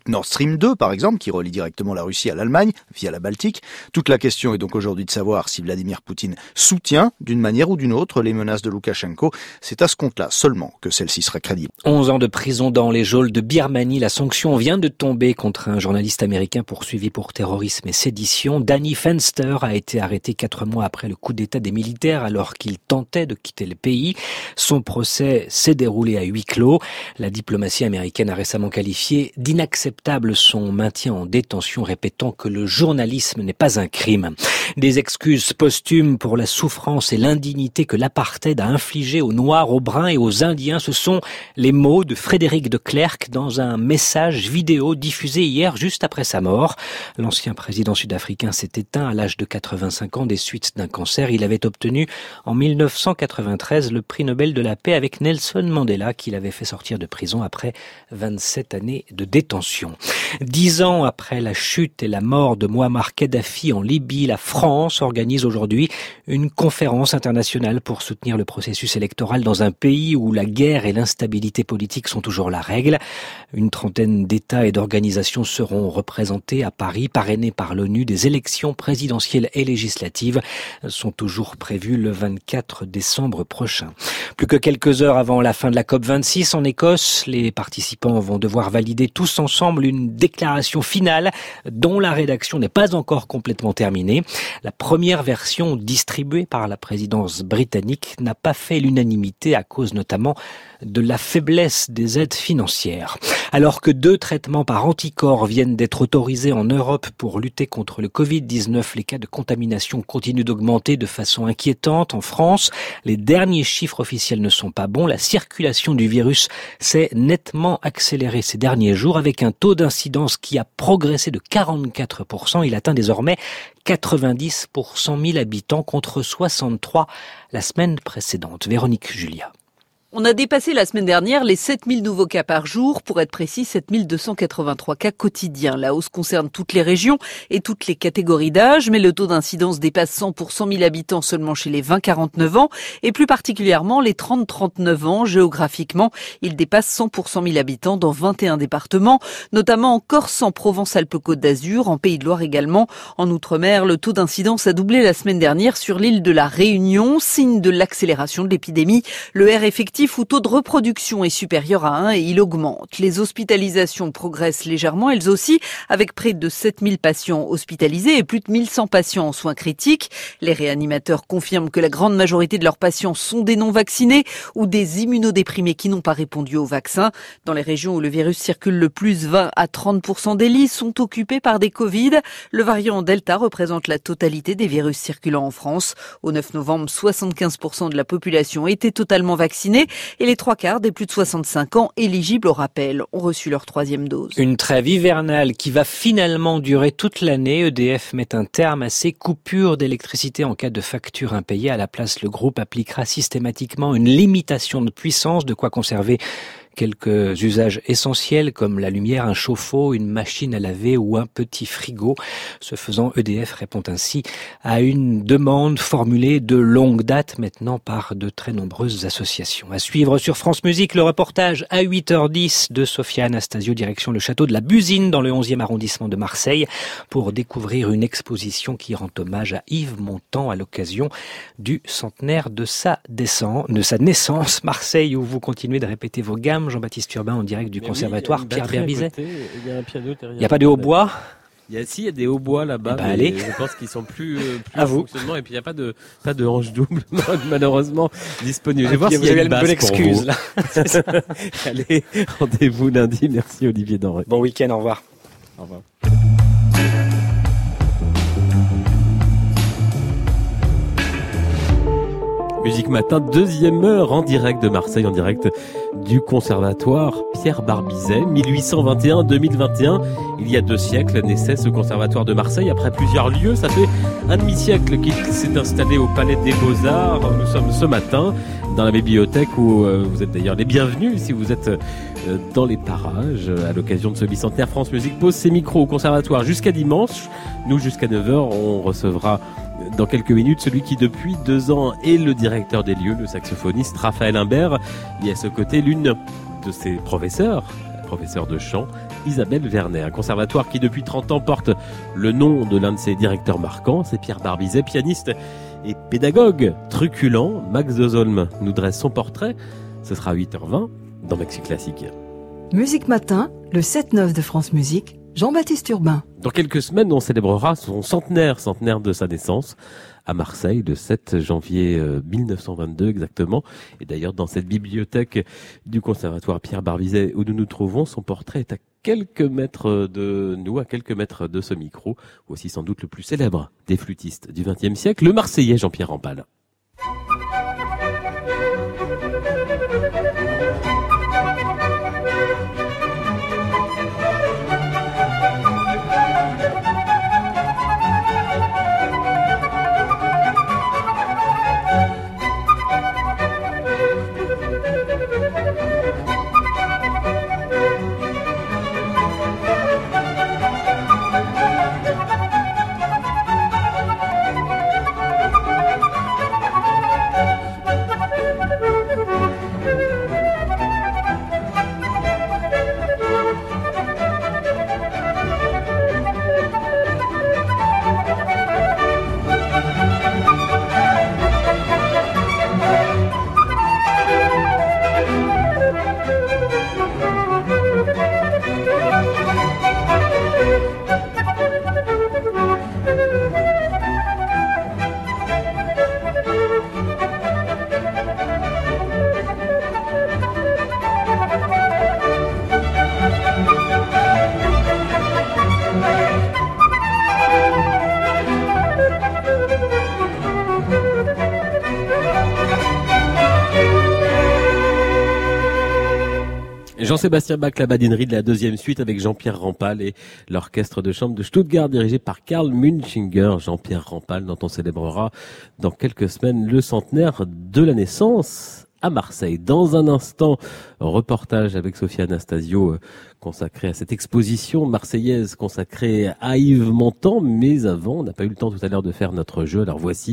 Speaker 13: Nord Stream deux, par exemple, qui relie directement la Russie à l'Allemagne via la Baltique. Toute la question est donc aujourd'hui de savoir si Vladimir Poutine soutient d'une manière ou d'une autre les menaces de Loukachenko. C'est à ce compte-là seulement que celle-ci serait crédible.
Speaker 3: onze ans de prison dans les geôles de Birmanie. La sanction vient de tomber contre un journaliste américain poursuivi pour terrorisme et sédition. Danny Fenster a été arrêté quatre mois après le coup d'État des militaires alors qu'il tentait de quitter le pays. Son procès s'est déroulé à huis clos. La diplomatie américaine a récemment qualifié d'inacceptable son maintien en détention, répétant que le journalisme n'est pas un crime. Des excuses posthumes pour la souffrance et l'indignité que l'apartheid a infligé aux Noirs, aux Bruns et aux Indiens. Ce sont les mots de Frédéric de Klerk dans un message vidéo diffusé hier juste après sa mort. L'ancien président sud-africain s'est éteint à l'âge de quatre-vingt-cinq ans des suites d'un cancer. Il avait obtenu en mille neuf cent quatre-vingt-treize le prix Nobel de la paix avec Nelson Mandela, qui l'avait fait sortir de prison après vingt-sept années de détention. Dix ans après la chute et la mort de Mouammar Kadhafi en Libye, la France organise aujourd'hui une conférence internationale pour soutenir le processus électoral dans un pays où la guerre et l'instabilité politique sont toujours la règle. Une trentaine d'États et d'organisations seront représentés à Paris, parrainés par l'ONU. Des élections présidentielles et législatives sont toujours prévues le vingt-quatre décembre prochain. Plus que quelques heures avant la fin de la COP vingt-six en Écosse, les participants vont devoir valider tous ensemble une déclaration finale dont la rédaction n'est pas encore complètement terminée. La première version distribuée par la présidence britannique n'a pas fait l'unanimité à cause notamment de la faiblesse des aides financières. Alors que deux traitements par anticorps viennent d'être autorisés en Europe pour lutter contre le covid dix-neuf, les cas de contamination continuent d'augmenter de façon inquiétante en France. Les derniers chiffres officiels ne sont pas bons. La circulation du virus s'est nettement accélérée ces derniers jours avec un taux d'incidence qui a progressé de quarante-quatre pour cent. Il atteint désormais quatre-vingt-dix pour cent mille habitants contre soixante-trois la semaine précédente. Véronique Julia.
Speaker 14: On a dépassé la semaine dernière les sept mille nouveaux cas par jour, pour être précis sept mille deux cent quatre-vingt-trois cas quotidiens. La hausse concerne toutes les régions et toutes les catégories d'âge, mais le taux d'incidence dépasse cent pour cent mille habitants seulement chez les vingt quarante-neuf ans et plus particulièrement les trente trente-neuf ans. Géographiquement, il dépasse cent pour cent mille habitants dans vingt et un départements, notamment en Corse, en Provence-Alpes-Côte d'Azur, en Pays de Loire également. En Outre-mer, le taux d'incidence a doublé la semaine dernière sur l'île de la Réunion, signe de l'accélération de l'épidémie. Le R effectif ou taux de reproduction est supérieur à un et il augmente. Les hospitalisations progressent légèrement, elles aussi, avec près de sept mille patients hospitalisés et plus de mille cent patients en soins critiques. Les réanimateurs confirment que la grande majorité de leurs patients sont des non-vaccinés ou des immunodéprimés qui n'ont pas répondu au vaccin. Dans les régions où le virus circule le plus, vingt à trente pour cent des lits sont occupés par des Covid. Le variant Delta représente la totalité des virus circulant en France. Au neuf novembre, soixante-quinze pour cent de la population était totalement vaccinée et les trois quarts des plus de soixante-cinq ans éligibles au rappel ont reçu leur troisième dose.
Speaker 3: Une trêve hivernale qui va finalement durer toute l'année. E D F met un terme à ces coupures d'électricité en cas de facture impayée. À la place, le groupe appliquera systématiquement une limitation de puissance, de quoi conserver quelques usages essentiels comme la lumière, un chauffe-eau, une machine à laver ou un petit frigo. Ce faisant, E D F répond ainsi à une demande formulée de longue date maintenant par de très nombreuses associations. À suivre sur France Musique, le reportage à huit heures dix de Sophia Anastasio, direction le château de la Busine dans le onzième arrondissement de Marseille pour découvrir une exposition qui rend hommage à Yves Montand à l'occasion du centenaire de sa, descend, de sa naissance. Marseille où vous continuez de répéter vos gammes. Jean-Baptiste Urbain en direct du Mais conservatoire, oui, Pierre Berbizet.
Speaker 2: Il y a un piano derrière.
Speaker 3: Il n'y a pas de hautbois?
Speaker 2: Il y a, si, il y a des hautbois là-bas,
Speaker 3: bah,
Speaker 2: mais
Speaker 3: allez.
Speaker 2: je pense qu'ils sont plus, euh, plus
Speaker 3: à
Speaker 2: en
Speaker 3: vous.
Speaker 2: fonctionnement, et puis il n'y a pas de, pas de hanche double, malheureusement, disponible. Je vais voir
Speaker 3: s'il y a une bonne excuse,
Speaker 2: là. Allez, rendez-vous lundi. Merci Olivier Denreux.
Speaker 3: Bon week-end, au revoir.
Speaker 2: Au revoir. Musique Matin, deuxième heure en direct de Marseille, en direct du conservatoire Pierre Barbizet, mille huit cent vingt et un à deux mille vingt et un. Il y a deux siècles naissait ce conservatoire de Marseille. Après plusieurs lieux, ça fait un demi-siècle qu'il s'est installé au Palais des Beaux-Arts. Nous sommes ce matin dans la bibliothèque où euh, vous êtes d'ailleurs les bienvenus si vous êtes euh, dans les parages. À l'occasion de ce bicentenaire, France Musique pose ses micros au conservatoire jusqu'à dimanche. Nous, jusqu'à neuf heures, on recevra dans quelques minutes celui qui depuis deux ans est le directeur des lieux, le saxophoniste Raphaël Imbert. Il y a à ce côté l'une de ses professeurs, professeur de chant, Isabelle Vernet. Un conservatoire qui depuis trente ans porte le nom de l'un de ses directeurs marquants, c'est Pierre Barbizet, pianiste et pédagogue truculent. Max Dozolm nous dresse son portrait. Ce sera à huit heures vingt dans Maxi Classique.
Speaker 11: Musique Matin, le sept neuf de France Musique, Jean-Baptiste Urbain.
Speaker 2: Dans quelques semaines, on célébrera son centenaire, centenaire de sa naissance à Marseille, le sept janvier mille neuf cent vingt-deux exactement. Et d'ailleurs, dans cette bibliothèque du Conservatoire Pierre Barbizet où nous nous trouvons, son portrait est à quelques mètres de nous, à quelques mètres de ce micro. Aussi sans doute le plus célèbre des flûtistes du vingtième siècle, le Marseillais Jean-Pierre Rampal. Jean-Sébastien Bach, la badinerie de la deuxième suite avec Jean-Pierre Rampal et l'orchestre de chambre de Stuttgart dirigé par Karl Munchinger. Jean-Pierre Rampal dont on célébrera dans quelques semaines le centenaire de la naissance à Marseille. Dans un instant, reportage avec Sophie Anastasio euh, consacré à cette exposition marseillaise consacrée à Yves Montand. Mais avant, on n'a pas eu le temps tout à l'heure de faire notre jeu. Alors voici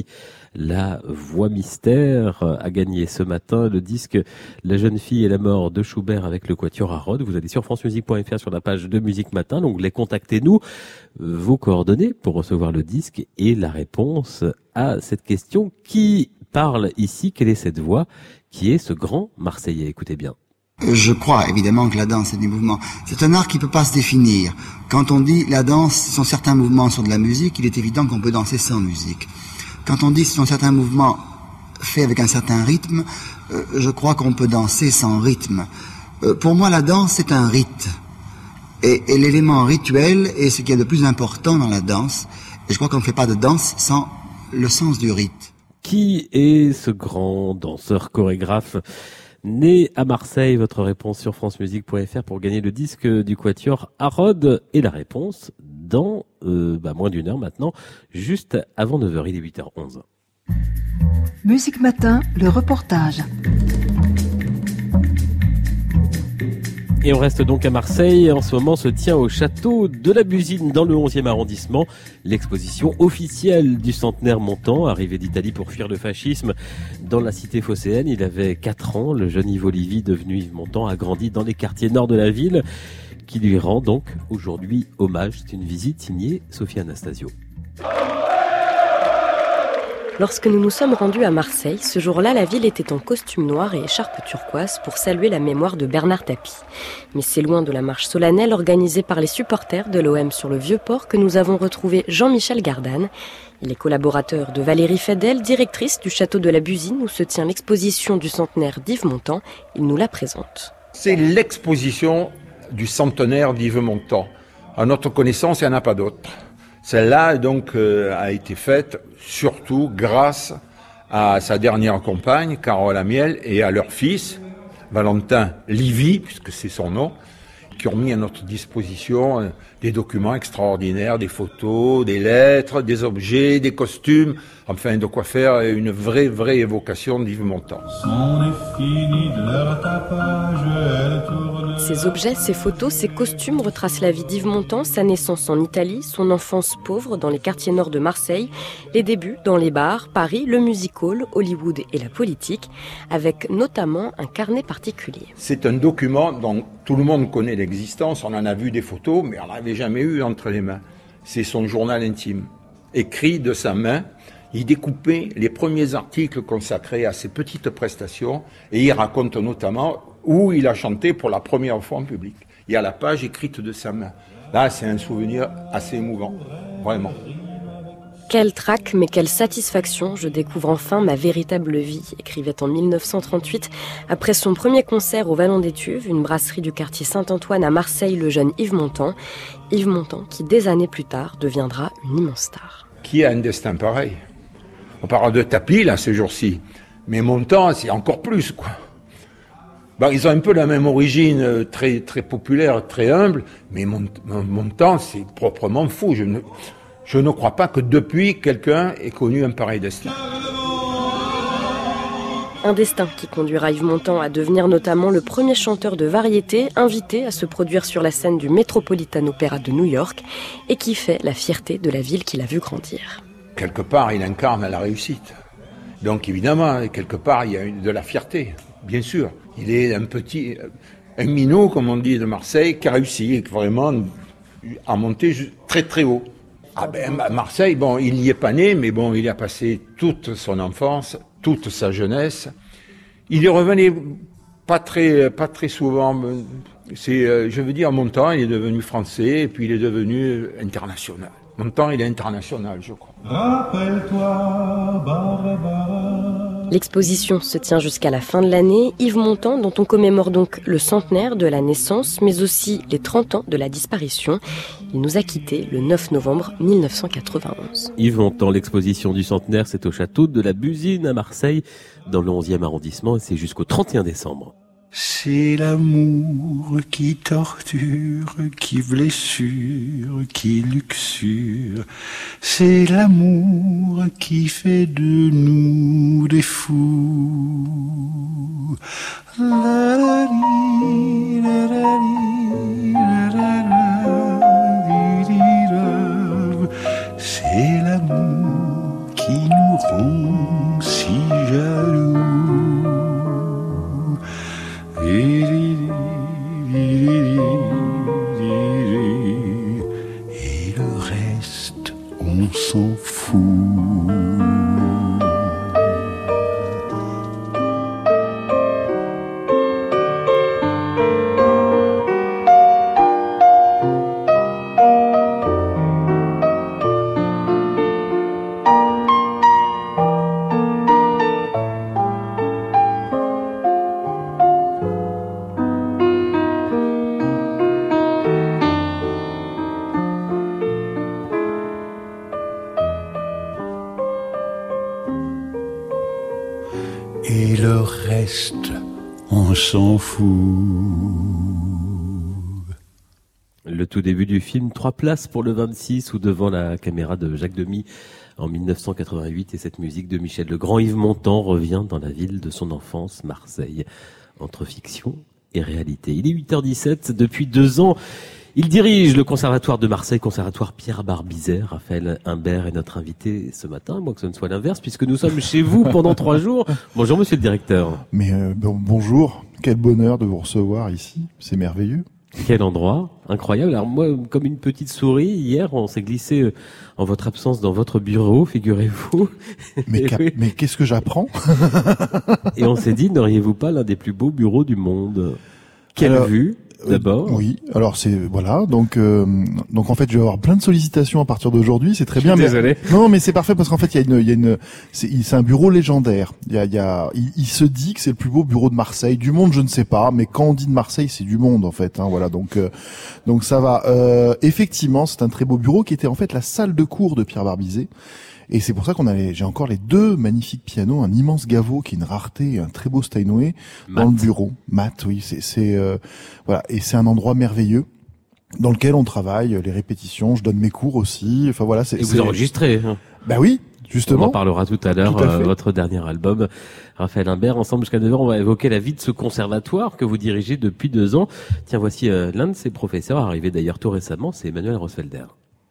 Speaker 2: la voix mystère à gagner ce matin. Le disque La jeune fille et la mort de Schubert avec le Quatuor à Rhodes. Vous allez sur francemusique point f r sur la page de Musique Matin, l'onglet Contactez-nous, vos coordonnées pour recevoir le disque et la réponse à cette question. Qui parle ici? Quelle est cette voix? Qui est ce grand Marseillais? Écoutez bien.
Speaker 15: Je crois évidemment que la danse est du mouvement. C'est un art qui ne peut pas se définir. Quand on dit la danse, ce sont certains mouvements sur de la musique, il est évident qu'on peut danser sans musique. Quand on dit ce sont certains mouvements faits avec un certain rythme, euh, je crois qu'on peut danser sans rythme. Euh, pour moi, la danse, c'est un rite. Et, et l'élément rituel est ce qui est le plus important dans la danse. Et je crois qu'on ne fait pas de danse sans le sens du rite.
Speaker 2: Qui est ce grand danseur chorégraphe né à Marseille? Votre réponse sur francemusique point f r pour gagner le disque du Quatuor à Rhodes. Et la réponse dans euh, bah, moins d'une heure maintenant, juste avant neuf heures, il est huit heures onze.
Speaker 11: Musique Matin, le reportage.
Speaker 2: Et on reste donc à Marseille. En ce moment se tient au château de la Busine dans le onzième arrondissement l'exposition officielle du centenaire Montand, arrivé d'Italie pour fuir le fascisme dans la cité phocéenne. Il avait quatre ans. Le jeune Yves Olivier, devenu Yves Montand, a grandi dans les quartiers nord de la ville, qui lui rend donc aujourd'hui hommage. C'est une visite signée Sophie Anastasio.
Speaker 16: Lorsque nous nous sommes rendus à Marseille, ce jour-là, la ville était en costume noir et écharpe turquoise pour saluer la mémoire de Bernard Tapie. Mais c'est loin de la marche solennelle organisée par les supporters de l'O M sur le Vieux-Port que nous avons retrouvé Jean-Michel Gardane. Il est collaborateur de Valérie Fedel, directrice du château de la Busine où se tient l'exposition du centenaire d'Yves Montand. Il nous la présente.
Speaker 17: C'est l'exposition du centenaire d'Yves Montand. À notre connaissance, il n'y en a pas d'autre. Celle-là, donc, euh, a été faite surtout grâce à sa dernière compagne, Carole Amiel, et à leur fils, Valentin Livy, puisque c'est son nom, qui ont mis à notre disposition euh, des documents extraordinaires, des photos, des lettres, des objets, des costumes, enfin de quoi faire une vraie, vraie évocation d'Yves Montand.
Speaker 16: Ces objets, ces photos, ces costumes retracent la vie d'Yves Montand, sa naissance en Italie, son enfance pauvre dans les quartiers nord de Marseille, les débuts dans les bars, Paris, le music-hall, Hollywood et la politique, avec notamment un carnet particulier.
Speaker 17: C'est un document dont tout le monde connaît l'existence, on en a vu des photos, mais on n'avait jamais eu entre les mains. C'est son journal intime, écrit de sa main. Il découpait les premiers articles consacrés à ses petites prestations et il raconte notamment où il a chanté pour la première fois en public. Il y a la page écrite de sa main. Là, c'est un souvenir assez émouvant, vraiment.
Speaker 16: Quelle traque, mais quelle satisfaction, je découvre enfin ma véritable vie, écrivait en mille neuf cent trente-huit, après son premier concert au Vallon d'Étuve, une brasserie du quartier Saint-Antoine à Marseille, le jeune Yves Montand. Yves Montand qui, des années plus tard, deviendra une immense star.
Speaker 17: Qui a un destin pareil ? On parle de tapis, là, ces jours-ci. Mais Montand, c'est encore plus, quoi. Ben, ils ont un peu la même origine, très, très populaire, très humble, mais Montand, c'est proprement fou. Je ne, je ne crois pas que depuis, quelqu'un ait connu un pareil destin.
Speaker 16: Un destin qui conduira Yves Montand à devenir notamment le premier chanteur de variété invité à se produire sur la scène du Metropolitan Opera de New York et qui fait la fierté de la ville qu'il a vu grandir.
Speaker 17: Quelque part, il incarne la réussite. Donc évidemment, quelque part, il y a une, de la fierté, bien sûr. Il est un petit, un minot, comme on dit, de Marseille, qui a réussi vraiment à monter très très haut. Ah ben, Marseille, bon, il n'y est pas né, mais bon, il y a passé toute son enfance, toute sa jeunesse. Il y revenait pas très, pas très souvent. C'est, je veux dire, Montand, il est devenu français, et puis il est devenu international. Montand, il est international, je crois.
Speaker 16: Rappelle-toi, Barbara. L'exposition se tient jusqu'à la fin de l'année. Yves Montand, dont on commémore donc le centenaire de la naissance, mais aussi les trente ans de la disparition. Il nous a quittés le neuf novembre mille neuf cent quatre-vingt-onze.
Speaker 2: Yves Montand, l'exposition du centenaire, c'est au château de la Busine à Marseille, dans le onzième arrondissement, et c'est jusqu'au trente et un décembre.
Speaker 18: C'est l'amour qui torture, qui blessure, qui luxure. C'est l'amour qui fait de nous des fous. La la li, la la li, la la la, di, di, la. C'est l'amour qui nous rend si jaloux. Et le reste, on s'en fout. Et le reste, on s'en fout.
Speaker 2: Le tout début du film, trois places pour le vingt-six, ou devant la caméra de Jacques Demy en mille neuf cent quatre-vingt-huit, et cette musique de Michel Legrand. Yves Montand revient dans la ville de son enfance, Marseille, entre fiction et réalité. Il est huit heures dix-sept, depuis deux ans, il dirige le conservatoire de Marseille, conservatoire Pierre Barbizet. Raphaël Imbert est notre invité ce matin, moi que ce ne soit l'inverse, puisque nous sommes chez vous pendant trois jours. Bonjour monsieur le directeur.
Speaker 19: Mais euh, bon, bonjour, quel bonheur de vous recevoir ici, c'est merveilleux.
Speaker 2: Quel endroit incroyable. Alors moi, comme une petite souris, hier, on s'est glissé euh, en votre absence dans votre bureau, figurez-vous.
Speaker 19: Mais, cap- oui. mais qu'est-ce que j'apprends?
Speaker 2: Et on s'est dit, n'auriez-vous pas l'un des plus beaux bureaux du monde? Quelle Alors, vue d'abord.
Speaker 19: Euh, oui, alors c'est voilà, donc euh, donc en fait je vais avoir plein de sollicitations à partir d'aujourd'hui, c'est très bien.
Speaker 2: Mais, désolé.
Speaker 19: Non, mais c'est parfait parce qu'en fait il y a une il y a une c'est, c'est un bureau légendaire. Il y a il y a il, il se dit que c'est le plus beau bureau de Marseille, du monde je ne sais pas, mais quand on dit de Marseille c'est du monde en fait. Hein, voilà donc euh, donc ça va. Euh, effectivement, c'est un très beau bureau qui était en fait la salle de cours de Pierre Barbizet. Et c'est pour ça qu'on a les, j'ai encore les deux magnifiques pianos, un immense Gaveau qui est une rareté, et un très beau Steinway Matt. Dans le bureau. Matt, oui, c'est, c'est euh, voilà, et c'est un endroit merveilleux dans lequel on travaille, les répétitions, je donne mes cours aussi. Enfin voilà, c'est.
Speaker 2: Et vous
Speaker 19: c'est...
Speaker 2: enregistrez. Hein.
Speaker 19: Bah oui. Justement.
Speaker 2: On en parlera tout à l'heure,
Speaker 19: Tout à fait.
Speaker 2: euh, votre dernier album, Raphaël Imbert. Ensemble jusqu'à neuf heures, on va évoquer la vie de ce conservatoire que vous dirigez depuis deux ans. Tiens, voici euh, l'un de ses professeurs, arrivé d'ailleurs tout récemment, c'est Emmanuel Rosfelder.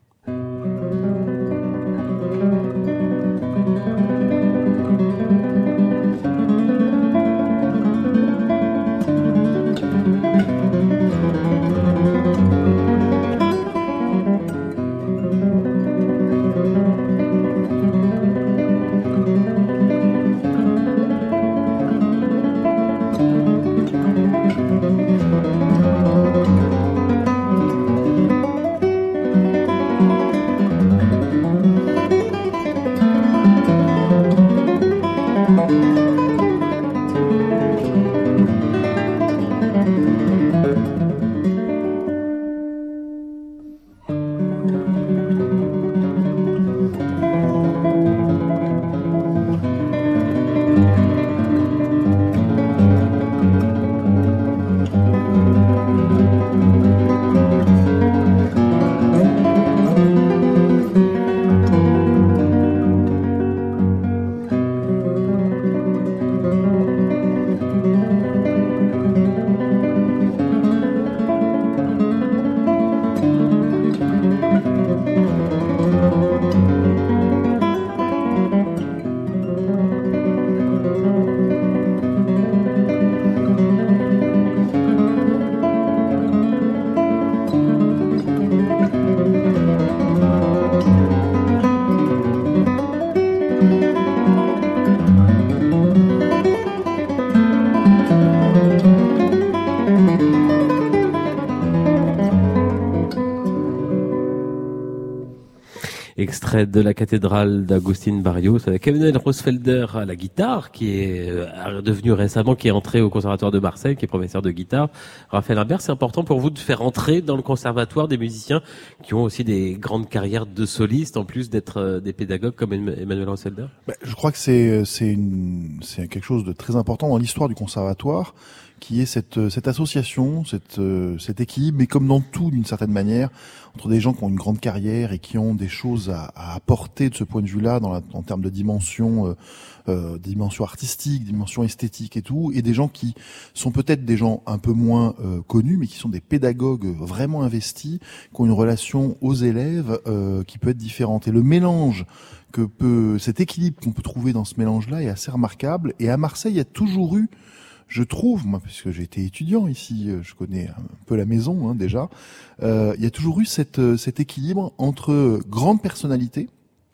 Speaker 2: Extrait de la cathédrale d'Agustín Barrios avec Emmanuel Rosfelder à la guitare, qui est euh, devenu récemment, qui est entré au conservatoire de Marseille, qui est professeur de guitare. Raphaël Imbert, c'est important pour vous de faire entrer dans le conservatoire des musiciens qui ont aussi des grandes carrières de solistes, en plus d'être euh, des pédagogues comme Emmanuel Rosfelder?
Speaker 19: Ben, je crois que c'est c'est une c'est quelque chose de très important dans l'histoire du conservatoire, qui est cette cette association, cette cet équilibre, mais comme dans tout d'une certaine manière, entre des gens qui ont une grande carrière et qui ont des choses à, à apporter de ce point de vue-là, dans la, en termes de dimension, euh, euh, dimension artistique, dimension esthétique et tout, et des gens qui sont peut-être des gens un peu moins euh, connus, mais qui sont des pédagogues vraiment investis, qui ont une relation aux élèves euh, qui peut être différente. Et le mélange que peut, cet équilibre qu'on peut trouver dans ce mélange-là est assez remarquable. Et à Marseille, il y a toujours eu, je trouve, moi, puisque j'ai été étudiant ici, je connais un peu la maison hein, déjà, euh, il y a toujours eu cette, cet équilibre entre grandes personnalités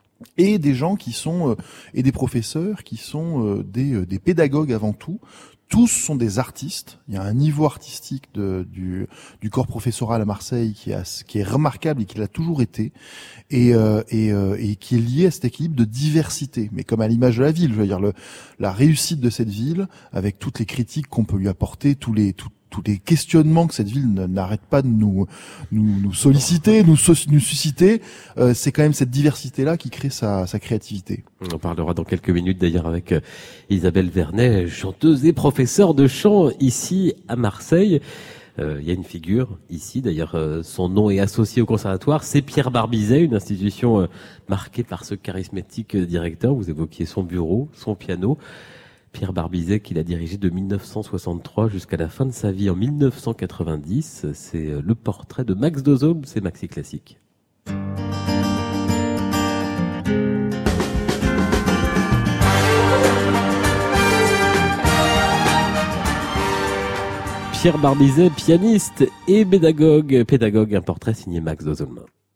Speaker 19: et des gens qui sont, euh, et des professeurs qui sont euh, des, euh, des pédagogues avant tout. Tous sont des artistes. Il y a un niveau artistique de, du, du corps professoral à Marseille qui, a, qui est remarquable et qui l'a toujours été, et, euh, et, euh, et qui est lié à cet équilibre de diversité. Mais comme à l'image de la ville, je veux dire, le, la réussite de cette ville, avec toutes les critiques qu'on peut lui apporter, tous les tout, tous les questionnements que cette ville n'arrête pas de nous nous, nous solliciter, nous, nous susciter, euh, c'est quand même cette diversité-là qui crée sa, sa créativité.
Speaker 2: On parlera dans quelques minutes d'ailleurs avec Isabelle Vernet, chanteuse et professeure de chant ici à Marseille. Euh, il y a une figure ici, d'ailleurs euh, son nom est associé au conservatoire, c'est Pierre Barbizet, une institution euh, marquée par ce charismatique directeur. Vous évoquiez son bureau, son piano. Pierre Barbizet qu'il a dirigé de mille neuf cent soixante-trois jusqu'à la fin de sa vie en mille neuf cent quatre-vingt-dix. C'est le portrait de Max Dozome, c'est Maxi Classique. Pierre Barbizet, pianiste et pédagogue, pédagogue, un portrait signé Max Dozome.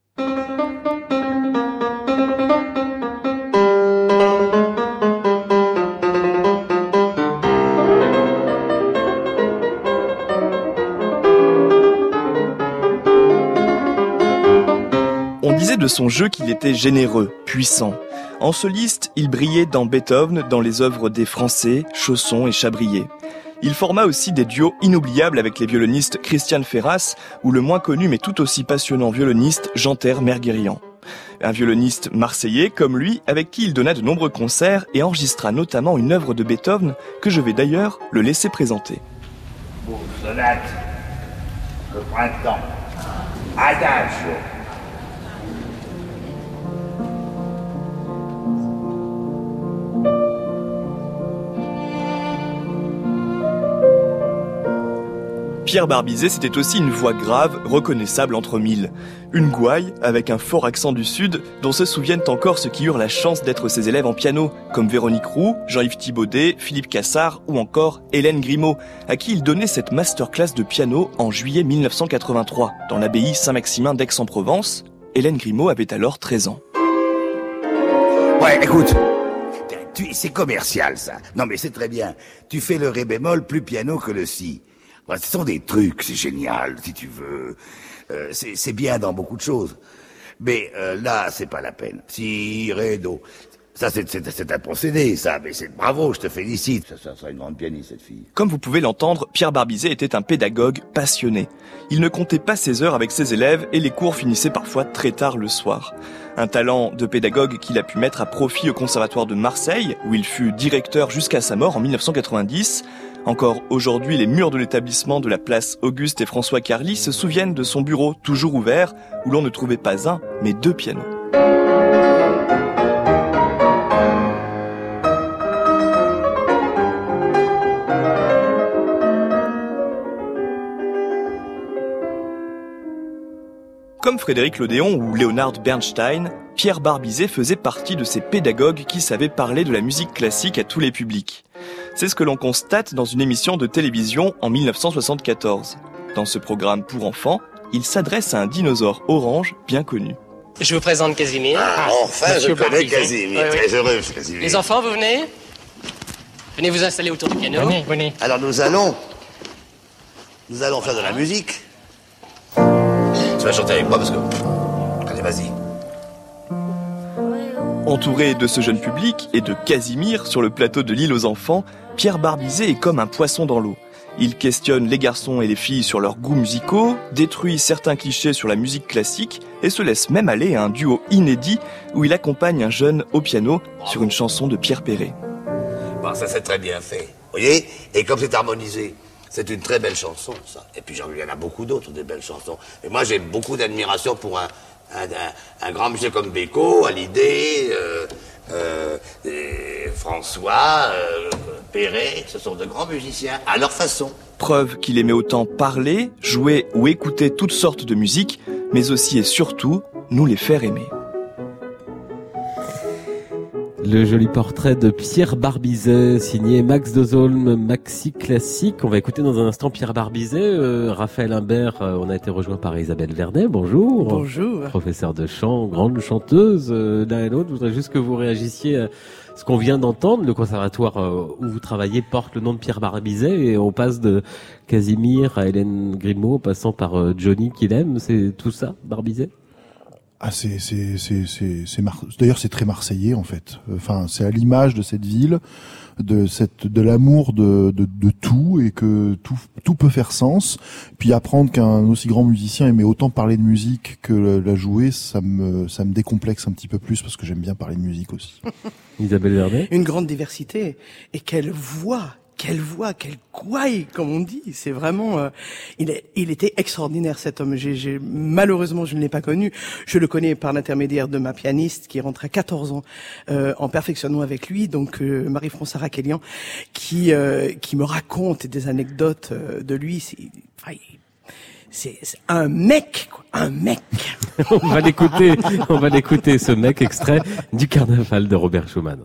Speaker 20: De son jeu qu'il était généreux, puissant. En soliste, il brillait dans Beethoven, dans les œuvres des Français, Chausson et Chabrier. Il forma aussi des duos inoubliables avec les violonistes Christian Ferras ou le moins connu mais tout aussi passionnant violoniste Jean-Terre Merguerian. Un violoniste marseillais comme lui, avec qui il donna de nombreux concerts et enregistra notamment une œuvre de Beethoven que je vais d'ailleurs le laisser présenter.
Speaker 21: Pour sonate, le printemps, adagio.
Speaker 20: Pierre Barbizet, c'était aussi une voix grave, reconnaissable entre mille. Une gouaille, avec un fort accent du Sud, dont se souviennent encore ceux qui eurent la chance d'être ses élèves en piano, comme Véronique Roux, Jean-Yves Thibaudet, Philippe Cassard ou encore Hélène Grimaud, à qui il donnait cette masterclass de piano en juillet mille neuf cent quatre-vingt-trois, dans l'abbaye Saint-Maximin d'Aix-en-Provence. Hélène Grimaud avait alors treize ans.
Speaker 4: Ouais, écoute, tu, c'est commercial ça. Non mais c'est très bien. Tu fais le ré bémol plus piano que le si. Ouais, ce sont des trucs, c'est génial, si tu veux. Euh, c'est, c'est bien dans beaucoup de choses. Mais euh, là, c'est pas la peine. Si, ré, do. Ça, c'est, c'est, c'est un procédé, ça. Mais c'est bravo, je te félicite. Ça, ça sera une grande pianiste, cette fille.
Speaker 20: Comme vous pouvez l'entendre, Pierre Barbizet était un pédagogue passionné. Il ne comptait pas ses heures avec ses élèves et les cours finissaient parfois très tard le soir. Un talent de pédagogue qu'il a pu mettre à profit au Conservatoire de Marseille, où il fut directeur jusqu'à sa mort en mille neuf cent quatre-vingt-dix. Encore aujourd'hui, les murs de l'établissement de la place Auguste et François Carly se souviennent de son bureau toujours ouvert, où l'on ne trouvait pas un, mais deux pianos. Comme Frédéric Lodéon ou Leonard Bernstein, Pierre Barbizet faisait partie de ces pédagogues qui savaient parler de la musique classique à tous les publics. C'est ce que l'on constate dans une émission de télévision en mille neuf cent soixante-quatorze. Dans ce programme pour enfants, il s'adresse à un dinosaure orange bien connu.
Speaker 22: Je vous présente Casimir.
Speaker 4: Ah, enfin,
Speaker 22: Monsieur
Speaker 4: je connais
Speaker 22: Barbizet.
Speaker 4: Casimir.
Speaker 22: Oui, oui.
Speaker 4: Très heureux, Casimir.
Speaker 22: Les enfants, vous venez? Venez vous installer autour du piano. Venez, venez.
Speaker 4: Alors nous allons... Nous allons faire de la musique. Tu vas chanter avec moi parce que... Allez, vas-y.
Speaker 20: Entouré de ce jeune public et de Casimir sur le plateau de l'île aux enfants, Pierre Barbizet est comme un poisson dans l'eau. Il questionne les garçons et les filles sur leurs goûts musicaux, détruit certains clichés sur la musique classique et se laisse même aller à un duo inédit où il accompagne un jeune au piano sur une chanson de Pierre Perret.
Speaker 4: Bon, ça c'est très bien fait. Vous voyez? Et comme c'est harmonisé, c'est une très belle chanson, ça. Et puis il y en a beaucoup d'autres, des belles chansons. Et moi j'ai beaucoup d'admiration pour un, un, un, un grand musicien comme Beko, Hallyday, euh, euh, François, euh, Perret. Ce sont de grands musiciens, à leur façon.
Speaker 20: Preuve qu'il aimait autant parler, jouer ou écouter toutes sortes de musique, mais aussi et surtout nous les faire aimer.
Speaker 2: Le joli portrait de Pierre Barbizet, signé Max Dozolm, Maxi Classique. On va écouter dans un instant Pierre Barbizet. Euh, Raphaël Imbert, euh, on a été rejoint par Isabelle Vernet. Bonjour.
Speaker 23: Bonjour.
Speaker 2: Professeur de chant, grande chanteuse, euh, l'un et l'autre. Je voudrais juste que vous réagissiez à ce qu'on vient d'entendre. Le conservatoire euh, où vous travaillez porte le nom de Pierre Barbizet et on passe de Casimir à Hélène Grimaud, passant par euh, Johnny qu'il aime. C'est tout ça, Barbizet?
Speaker 19: Ah, c'est, c'est, c'est, c'est, c'est Mar... d'ailleurs, c'est très marseillais, en fait. Enfin, c'est à l'image de cette ville, de cette, de l'amour de, de, de tout et que tout, tout peut faire sens. Puis apprendre qu'un aussi grand musicien aimait autant parler de musique que la jouer, ça me, ça me décomplexe un petit peu plus parce que j'aime bien parler de musique aussi.
Speaker 2: Isabelle Vernet.
Speaker 23: Une grande diversité. Et quelle voix! Quelle voix, quelle gouaille, comme on dit. C'est vraiment, euh, il est, il était extraordinaire, cet homme. J'ai, j'ai, malheureusement, je ne l'ai pas connu. Je le connais par l'intermédiaire de ma pianiste qui est rentrée à quatorze ans, euh, en perfectionnement avec lui. Donc, euh, Marie-France Araquelian, qui, euh, qui me raconte des anecdotes euh, de lui. C'est, enfin, c'est, c'est un mec, quoi. Un mec.
Speaker 2: on va l'écouter, on va l'écouter, ce mec, extrait du Carnaval de Robert Schumann.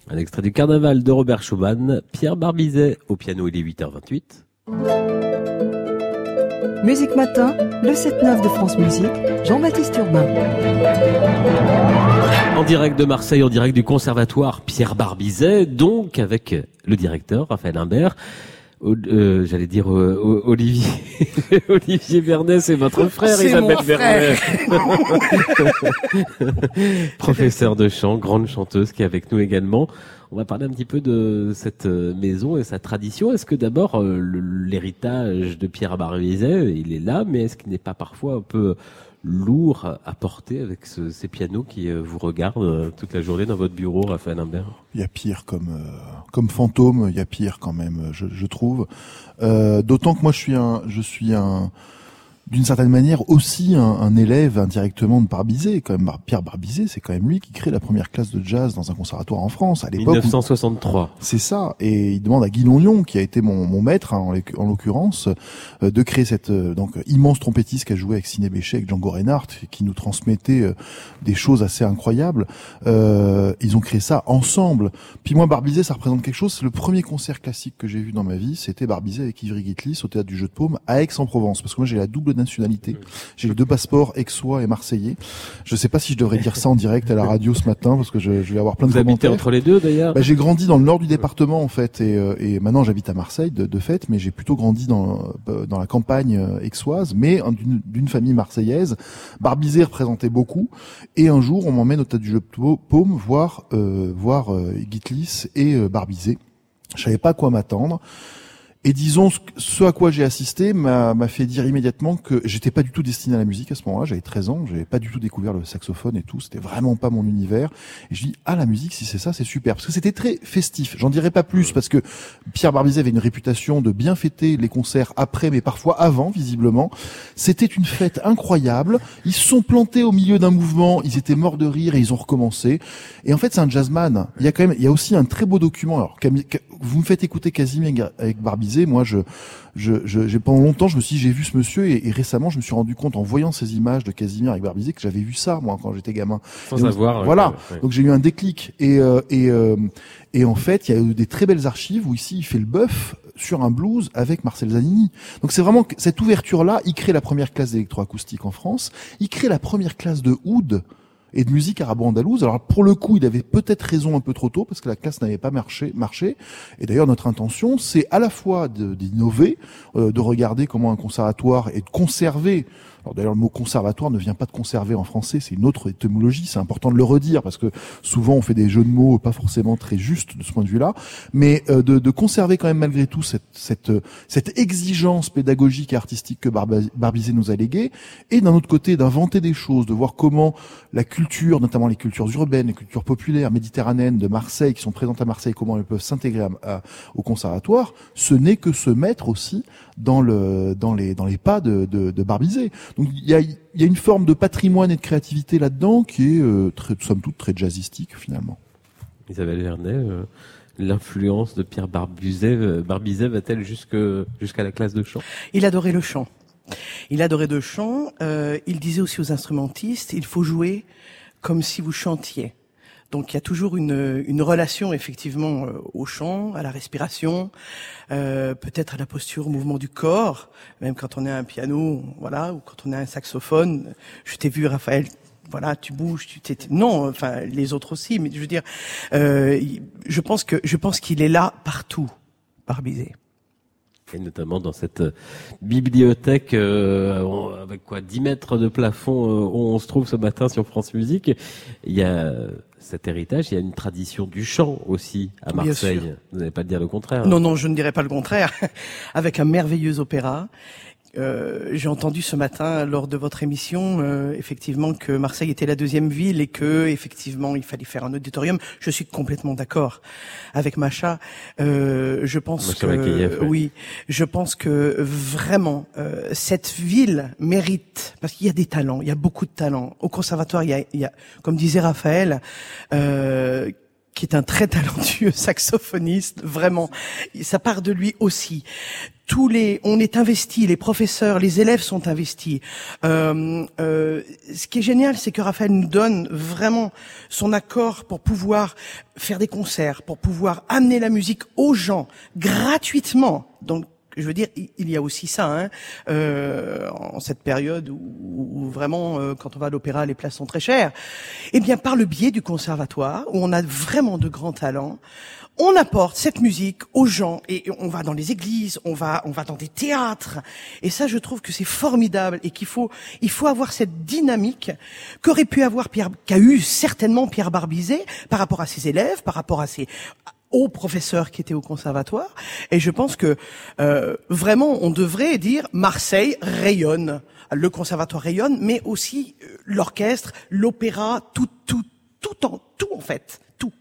Speaker 2: Un extrait du Carnaval de Robert Schumann, Pierre Barbizet au piano, il est huit heures vingt-huit.
Speaker 11: Musique Matin, le sept neuf de France Musique, Jean-Baptiste Urbain.
Speaker 2: En direct de Marseille, en direct du conservatoire Pierre Barbizet, donc avec le directeur Raphaël Imbert. Euh, j'allais dire euh, Olivier Olivier Vernet, c'est votre frère,
Speaker 23: c'est
Speaker 2: Isabelle
Speaker 23: mon
Speaker 2: Vernet.
Speaker 23: Frère.
Speaker 2: Professeur de chant, grande chanteuse qui est avec nous également. On va parler un petit peu de cette maison et sa tradition. Est-ce que d'abord euh, l'héritage de Pierre Barbizet, il est là, mais est-ce qu'il n'est pas parfois un peu lourd à porter avec ce, ces pianos qui euh, vous regardent euh, toute la journée dans votre bureau, Raphaël Imbert?
Speaker 19: Il y a pire comme euh, comme fantôme, il y a pire quand même, je, je trouve. Euh, d'autant que moi je suis un, je suis un, d'une certaine manière aussi un, un élève indirectement de Barbizet. Quand même, Pierre Barbizet, c'est quand même lui qui crée la première classe de jazz dans un conservatoire en France à l'époque.
Speaker 2: mille neuf cent soixante-trois.
Speaker 19: Où, c'est ça. Et il demande à Guy Longnon, qui a été mon, mon maître hein, en, en l'occurrence, euh, de créer cette euh, donc immense trompettiste qui a joué avec Sidney Bechet, avec Django Reinhardt, qui nous transmettait euh, des choses assez incroyables. Euh, ils ont créé ça ensemble. Puis moi, Barbizet, ça représente quelque chose. C'est le premier concert classique que j'ai vu dans ma vie. C'était Barbizet avec Ivry Guitlis au Théâtre du Jeu de Paume à Aix-en-Provence. Parce que moi, j'ai la double nationalité. J'ai les deux passeports aixois et marseillais. Je sais pas si je devrais dire ça en direct à la radio ce matin parce que je, je vais avoir plein de
Speaker 2: Vous
Speaker 19: commentaires.
Speaker 2: habitez entre les deux d'ailleurs?
Speaker 19: Bah, j'ai grandi dans le nord du département en fait et, euh, et maintenant j'habite à Marseille de, de fait, mais j'ai plutôt grandi dans dans la campagne aixoise, mais d'une, d'une famille marseillaise. Barbizet représentait beaucoup et un jour on m'emmène au Théâtre du Jeu de Paume voir euh, voir euh, Guitlis et euh, Barbizet. Je savais pas à quoi m'attendre. Et disons, ce à quoi j'ai assisté m'a, m'a fait dire immédiatement que j'étais pas du tout destiné à la musique à ce moment-là. J'avais treize ans, j'avais pas du tout découvert le saxophone et tout. C'était vraiment pas mon univers. Et je dis, ah, la musique, si c'est ça, c'est super. Parce que c'était très festif. J'en dirais pas plus parce que Pierre Barbizet avait une réputation de bien fêter les concerts après, mais parfois avant, visiblement. C'était une fête incroyable. Ils se sont plantés au milieu d'un mouvement. Ils étaient morts de rire et ils ont recommencé. Et en fait, c'est un jazzman. Il y a quand même, il y a aussi un très beau document. Alors, vous me faites écouter Casimir avec Barbizet. Moi, je, je, je, j'ai pendant longtemps, je me suis dit, j'ai vu ce monsieur et, et récemment, je me suis rendu compte en voyant ces images de Casimir avec Barbizet que j'avais vu ça, moi, quand j'étais gamin.
Speaker 2: Sans savoir.
Speaker 19: Voilà.
Speaker 2: Euh, ouais.
Speaker 19: Donc j'ai eu un déclic et euh, et euh, et en fait, il y a eu des très belles archives où ici, il fait le bœuf sur un blues avec Marcel Zanini. Donc c'est vraiment cette ouverture-là. Il crée la première classe d'électroacoustique en France. Il crée la première classe de oud et de musique arabo-andalouse. Alors pour le coup, il avait peut-être raison un peu trop tôt parce que la classe n'avait pas marché. marché. Et d'ailleurs, notre intention, c'est à la fois de, d'innover, euh, de regarder comment un conservatoire et de conserver. Alors d'ailleurs, le mot conservatoire ne vient pas de conserver en français, c'est une autre étymologie, c'est important de le redire parce que souvent on fait des jeux de mots pas forcément très justes de ce point de vue-là, mais euh, de, de conserver quand même malgré tout cette, cette, cette exigence pédagogique et artistique que Barbizet nous a léguée, et d'un autre côté d'inventer des choses, de voir comment la culture, notamment les cultures urbaines, les cultures populaires, méditerranéennes de Marseille, qui sont présentes à Marseille, comment elles peuvent s'intégrer à, à, au conservatoire, ce n'est que se mettre aussi dans le dans les dans les pas de de, de Barbizet. Donc il y a il y a une forme de patrimoine et de créativité là-dedans qui est euh, très somme toute très jazzistique finalement.
Speaker 2: Isabelle Vernet, euh, l'influence de Pierre Barbizet, euh, Barbizet va-t-elle jusque jusqu'à la classe de chant?
Speaker 23: Il adorait le chant. Il adorait le chant. Euh, il disait aussi aux instrumentistes, il faut jouer comme si vous chantiez. Donc il y a toujours une, une relation effectivement euh, au chant, à la respiration, euh, peut-être à la posture, au mouvement du corps. Même quand on est à un piano, voilà, ou quand on a un saxophone. Je t'ai vu, Raphaël. Voilà, tu bouges, tu t'es non, enfin les autres aussi, mais je veux dire, euh, je pense que je pense qu'il est là partout, Barbizet.
Speaker 2: Et notamment dans cette bibliothèque euh, avec quoi dix mètres de plafond euh, où on se trouve ce matin sur France Musique, il y a cet héritage, il y a une tradition du chant aussi à Marseille. Vous n'allez pas dire le contraire.
Speaker 23: Non, non, je ne dirais pas le contraire. Avec un merveilleux opéra. Euh, j'ai entendu ce matin lors de votre émission euh, effectivement que Marseille était la deuxième ville et que effectivement il fallait faire un auditorium. Je suis complètement d'accord avec Macha. Euh, je pense
Speaker 2: Macha
Speaker 23: que
Speaker 2: Makayev, ouais.
Speaker 23: oui, je pense que vraiment euh, cette ville mérite parce qu'il y a des talents, il y a beaucoup de talents. Au conservatoire, il y a, il y a comme disait Raphaël. Euh, qui est un très talentueux saxophoniste, vraiment. Ça part de lui aussi. tous les, on est investis, les professeurs, les élèves sont investis. Euh, euh, ce qui est génial, c'est que Raphaël nous donne vraiment son accord pour pouvoir faire des concerts, pour pouvoir amener la musique aux gens gratuitement. Donc, je veux dire, il y a aussi ça, hein, euh, en cette période où, où vraiment, euh, quand on va à l'opéra, les places sont très chères. Eh bien, par le biais du conservatoire, où on a vraiment de grands talents, on apporte cette musique aux gens et on va dans les églises, on va, on va dans des théâtres. Et ça, je trouve que c'est formidable et qu'il faut, il faut avoir cette dynamique qu'aurait pu avoir Pierre, qu'a eu certainement Pierre Barbizet par rapport à ses élèves, par rapport à ses, aux professeurs qui étaient au conservatoire. Et je pense que, euh, vraiment, on devrait dire Marseille rayonne. Le conservatoire rayonne, mais aussi euh, l'orchestre, l'opéra, tout, tout, tout en, tout en fait.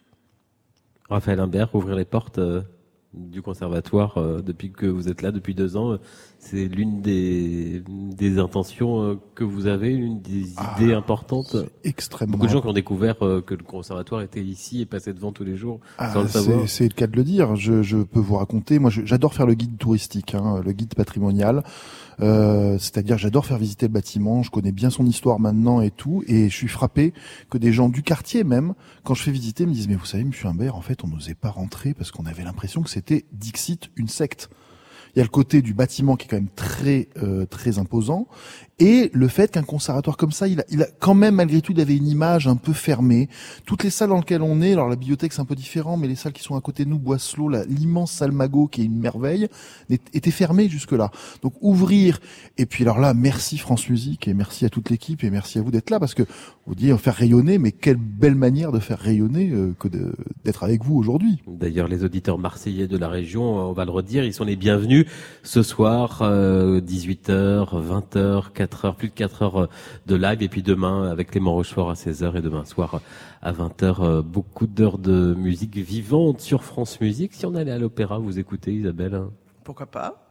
Speaker 2: Raphaël Imbert, ouvrir les portes euh, du conservatoire euh, depuis que vous êtes là, depuis deux ans, euh, c'est l'une des, des intentions euh, que vous avez, l'une des
Speaker 19: ah,
Speaker 2: idées importantes.
Speaker 19: Extrêmement.
Speaker 2: Beaucoup de gens qui ont découvert euh, que le conservatoire était ici et passaient devant tous les jours
Speaker 19: ah,
Speaker 2: sans le savoir.
Speaker 19: C'est, c'est le cas de le dire. Je, je peux vous raconter. Moi, je, j'adore faire le guide touristique, hein, le guide patrimonial. Euh, c'est-à-dire, j'adore faire visiter le bâtiment. Je connais bien son histoire maintenant et tout. Et je suis frappé que des gens du quartier même, quand je fais visiter, me disent mais vous savez, Monsieur Imbert, en fait, on n'osait pas rentrer parce qu'on avait l'impression que c'était Dixit, une secte. Il y a le côté du bâtiment qui est quand même très euh, très imposant et le fait qu'un conservatoire comme ça, il a, il a quand même malgré tout, il avait une image un peu fermée. Toutes les salles dans lesquelles on est, alors la bibliothèque c'est un peu différent, mais les salles qui sont à côté de nous, Boisselot, la, l'immense salle Magot qui est une merveille, était fermée jusque-là. Donc ouvrir et puis alors là, merci France Musique et merci à toute l'équipe et merci à vous d'être là parce que vous dites faire rayonner, mais quelle belle manière de faire rayonner euh, que de, d'être avec vous aujourd'hui.
Speaker 2: D'ailleurs, les auditeurs marseillais de la région, on va le redire, ils sont les bienvenus ce soir, euh, dix-huit heures, vingt heures, quatre heures, plus de quatre heures de live. Et puis demain, avec Clément Rochefort à seize heures et demain soir à vingt heures, euh, beaucoup d'heures de musique vivante sur France Musique. Si on allait à l'opéra, vous écoutez, Isabelle?
Speaker 23: Pourquoi pas?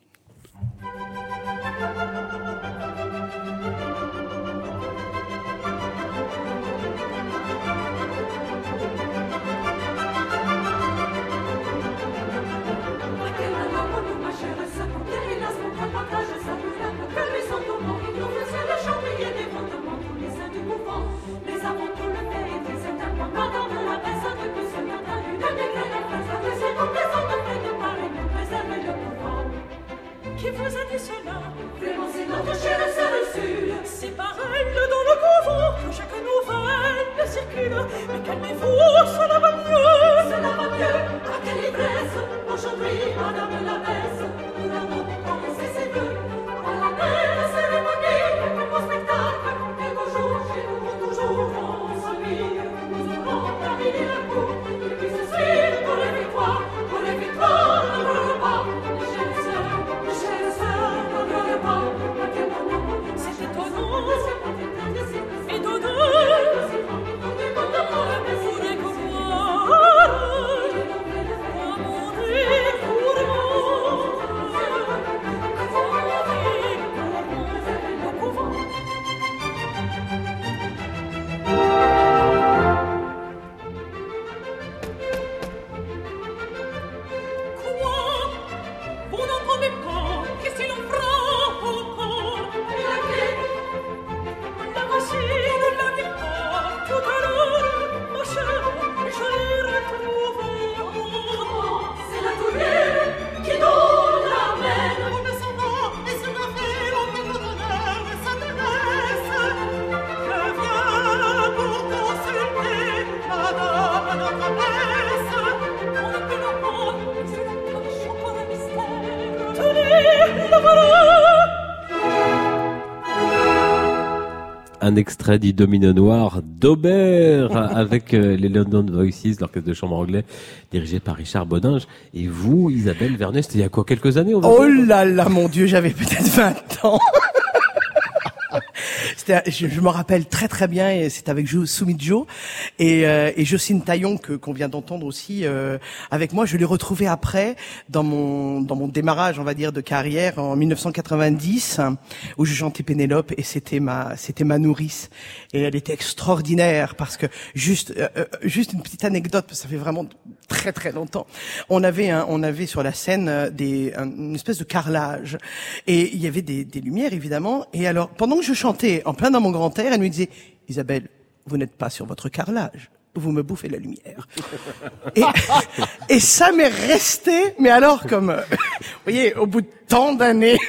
Speaker 6: Qui vous a dit cela? Vraiment, c'est notre chère sœur Ursule. C'est par elle dans le couvent que chaque nouvelle circule. Mais calmez-vous, cela va mieux. Cela va mieux. À quelle ivresse. Aujourd'hui, madame l'abbesse, nous n'avons pas laissé ses vœux. À la belle cérémonie, comme au spectacle, quelques jours chez nous vont toujours en famille. Nous aurons terminé le coup. Et puis ce suit pour les victoires, pour les victoires, ne pleurez pas. C'est étonnant, étonnant, vous voulez que moi, comment dire pour moi, comment dire pour moi, quoi, vous n'entendez pas, qu'est-ce que l'on fera? La voici de la victoire, tout à l'heure, ma chère, je l'ai retrouvée. C'est la tournure qui nous l'amène. On descendra et se la fait au même honneur et sa déesse. Je viens pour consulter madame notre abbesse. On ne peut pas prendre, c'est la cache encore un mystère. Tenez, la voilà.
Speaker 2: Un extrait du Domino Noir d'Aubert avec euh, les London Voices, l'orchestre de chambre anglais dirigé par Richard Bodinge. Et vous, Isabelle Vernet, c'était il y a quoi, quelques années? On va
Speaker 23: Oh
Speaker 2: dire
Speaker 23: là là, mon Dieu, j'avais peut-être vingt ans. C'était, je, je me rappelle très très bien, et c'est avec Jo, Soumit Jo et, euh, et Jocelyne Taillon que qu'on vient d'entendre aussi euh, avec moi. Je l'ai retrouvée après dans mon dans mon démarrage, on va dire, de carrière en mille neuf cent quatre-vingt-dix, où je chantais Pénélope et c'était ma c'était ma nourrice et elle était extraordinaire parce que juste euh, juste une petite anecdote, parce que ça fait vraiment très très très longtemps. On avait un, on avait sur la scène des, un, une espèce de carrelage et il y avait des, des lumières évidemment. Et alors pendant que je chantais en plein dans mon grand air, elle me disait Isabelle, vous n'êtes pas sur votre carrelage. Vous me bouffez la lumière. Et, et ça m'est resté, mais alors comme, euh, vous voyez, au bout de tant d'années.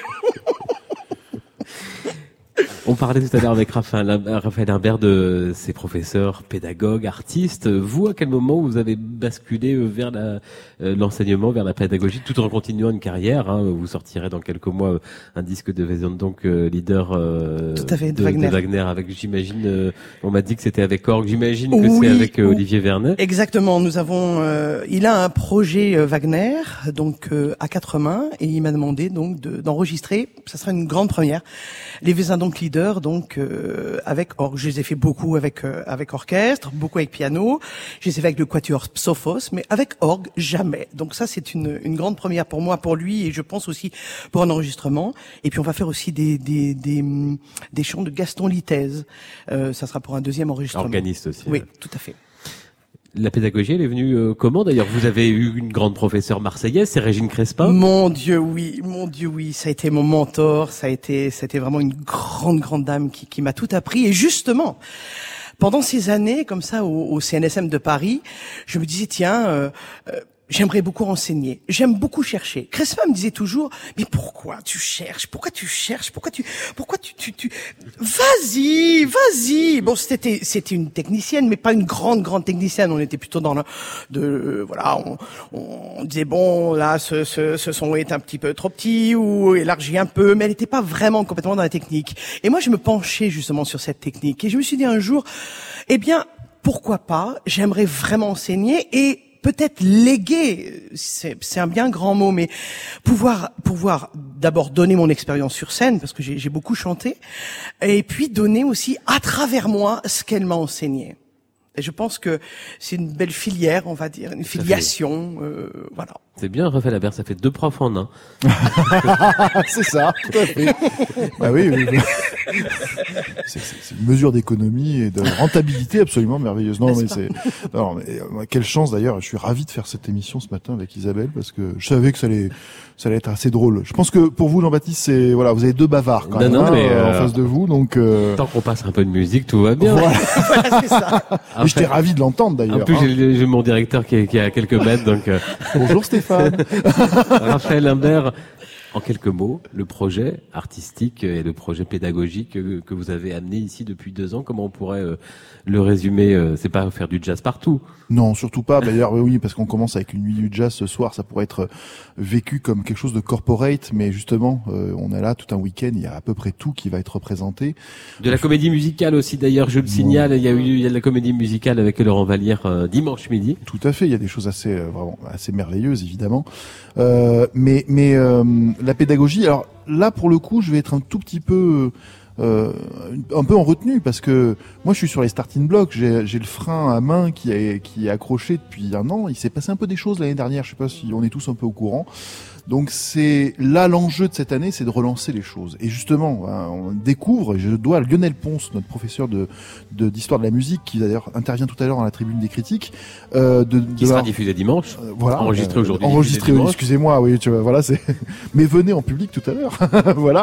Speaker 2: On parlait tout à l'heure avec Raphaël, Raphaël Imbert de ses professeurs, pédagogues, artistes. Vous, à quel moment vous avez basculé vers la, euh, l'enseignement, vers la pédagogie, tout en continuant une carrière, hein, vous sortirez dans quelques mois un disque de Vaison, donc euh, leader euh,
Speaker 23: tout à fait, de,
Speaker 2: de,
Speaker 23: Wagner.
Speaker 2: de Wagner, avec, j'imagine, euh, on m'a dit que c'était avec Orgue, j'imagine que
Speaker 23: oui,
Speaker 2: c'est avec euh,
Speaker 23: oui.
Speaker 2: Olivier Vernet.
Speaker 23: Exactement, nous avons, euh, il a un projet euh, Wagner, donc euh, à quatre mains, et il m'a demandé donc de, d'enregistrer, ça sera une grande première, les Vaison donc leader, donc euh, avec orgue. Je les ai fait beaucoup avec euh, avec orchestre, beaucoup avec piano. Je les ai fait avec le quatuor Psophos, mais avec orgue jamais. Donc ça c'est une une grande première pour moi, pour lui, et je pense aussi pour un enregistrement. Et puis on va faire aussi des des des des chants de Gaston Litez. Euh, ça sera pour un deuxième enregistrement.
Speaker 2: Organiste aussi.
Speaker 23: Oui,
Speaker 2: ouais.
Speaker 23: tout à fait.
Speaker 2: La pédagogie, elle est venue euh, comment d'ailleurs? Vous avez eu une grande professeure marseillaise, c'est Régine Crespin.
Speaker 23: Mon Dieu, oui, mon Dieu, oui, ça a été mon mentor, ça a été, c'était vraiment une grande, grande dame qui, qui m'a tout appris. Et justement, pendant ces années comme ça au, au C N S M de Paris, je me disais tiens. Euh, euh, J'aimerais beaucoup enseigner. J'aime beaucoup chercher. Crespin me disait toujours, mais pourquoi tu cherches? Pourquoi tu cherches? Pourquoi tu, pourquoi tu, tu, tu, vas-y, vas-y. Bon, c'était, c'était une technicienne, mais pas une grande, grande technicienne. On était plutôt dans le, de, euh, voilà, on, on disait bon, là, ce, ce, ce son est un petit peu trop petit ou élargi un peu, mais elle n'était pas vraiment complètement dans la technique. Et moi, je me penchais justement sur cette technique. Et je me suis dit un jour, eh bien, pourquoi pas? J'aimerais vraiment enseigner et peut-être léguer, c'est, c'est un bien grand mot, mais pouvoir, pouvoir d'abord donner mon expérience sur scène, parce que j'ai, j'ai beaucoup chanté, et puis donner aussi à travers moi ce qu'elle m'a enseigné. Et je pense que c'est une belle filière, on va dire, une filiation, euh, voilà.
Speaker 2: C'est bien, Raphaël Imbert, ça fait deux profs en un.
Speaker 19: C'est ça, tout à fait. Bah oui, oui, oui. C'est, c'est, c'est une mesure d'économie et de rentabilité absolument merveilleuse. Non, mais c'est, non, mais euh, quelle chance d'ailleurs. Je suis ravi de faire cette émission ce matin avec Isabelle parce que je savais que ça allait, ça allait être assez drôle. Je pense que pour vous, Jean-Baptiste, c'est, voilà, vous avez deux bavards quand
Speaker 2: non,
Speaker 19: même
Speaker 2: non,
Speaker 19: hein,
Speaker 2: mais euh,
Speaker 19: en face de vous, donc. Euh...
Speaker 2: Tant qu'on passe un peu de musique, tout va bien.
Speaker 19: Voilà,
Speaker 23: voilà c'est ça.
Speaker 19: Mais j'étais ravi de l'entendre d'ailleurs.
Speaker 2: En plus,
Speaker 19: hein.
Speaker 2: j'ai, j'ai mon directeur qui est, qui est à quelques mètres, donc. Euh...
Speaker 19: Bonjour Stéphane.
Speaker 2: Raphaël Imbert, en quelques mots, le projet artistique et le projet pédagogique que, que vous avez amené ici depuis deux ans, comment on pourrait euh, le résumer? euh, C'est pas faire du jazz partout.
Speaker 19: Non, surtout pas. D'ailleurs, oui, parce qu'on commence avec une nuit du jazz ce soir, ça pourrait être vécu comme quelque chose de corporate, mais justement, euh, on est là tout un week-end, il y a à peu près tout qui va être représenté.
Speaker 2: De la comédie musicale aussi, d'ailleurs, je le signale, il y a eu il y a de la comédie musicale avec Laurent Vallière euh, dimanche midi.
Speaker 19: Tout à fait, il y a des choses assez euh, vraiment assez merveilleuses, évidemment. Euh, mais mais euh, la pédagogie, alors là, pour le coup, je vais être un tout petit peu... Euh, un peu en retenue parce que moi je suis sur les starting blocks, j'ai, j'ai le frein à main qui est, qui est accroché depuis un an. Il s'est passé un peu des choses l'année dernière, je sais pas si on est tous un peu au courant. Donc c'est là l'enjeu de cette année, c'est de relancer les choses. Et justement, on découvre, et je dois à Lionel Ponce, notre professeur de, de d'histoire de la musique, qui d'ailleurs intervient tout à l'heure dans la tribune des critiques, euh, de, de
Speaker 2: qui sera
Speaker 19: leur...
Speaker 2: diffusé dimanche,
Speaker 19: euh, voilà,
Speaker 2: enregistré
Speaker 19: euh,
Speaker 2: aujourd'hui.
Speaker 19: Enregistré, excusez-moi, oui, tu vois, voilà, c'est. Mais venez en public tout à l'heure, voilà.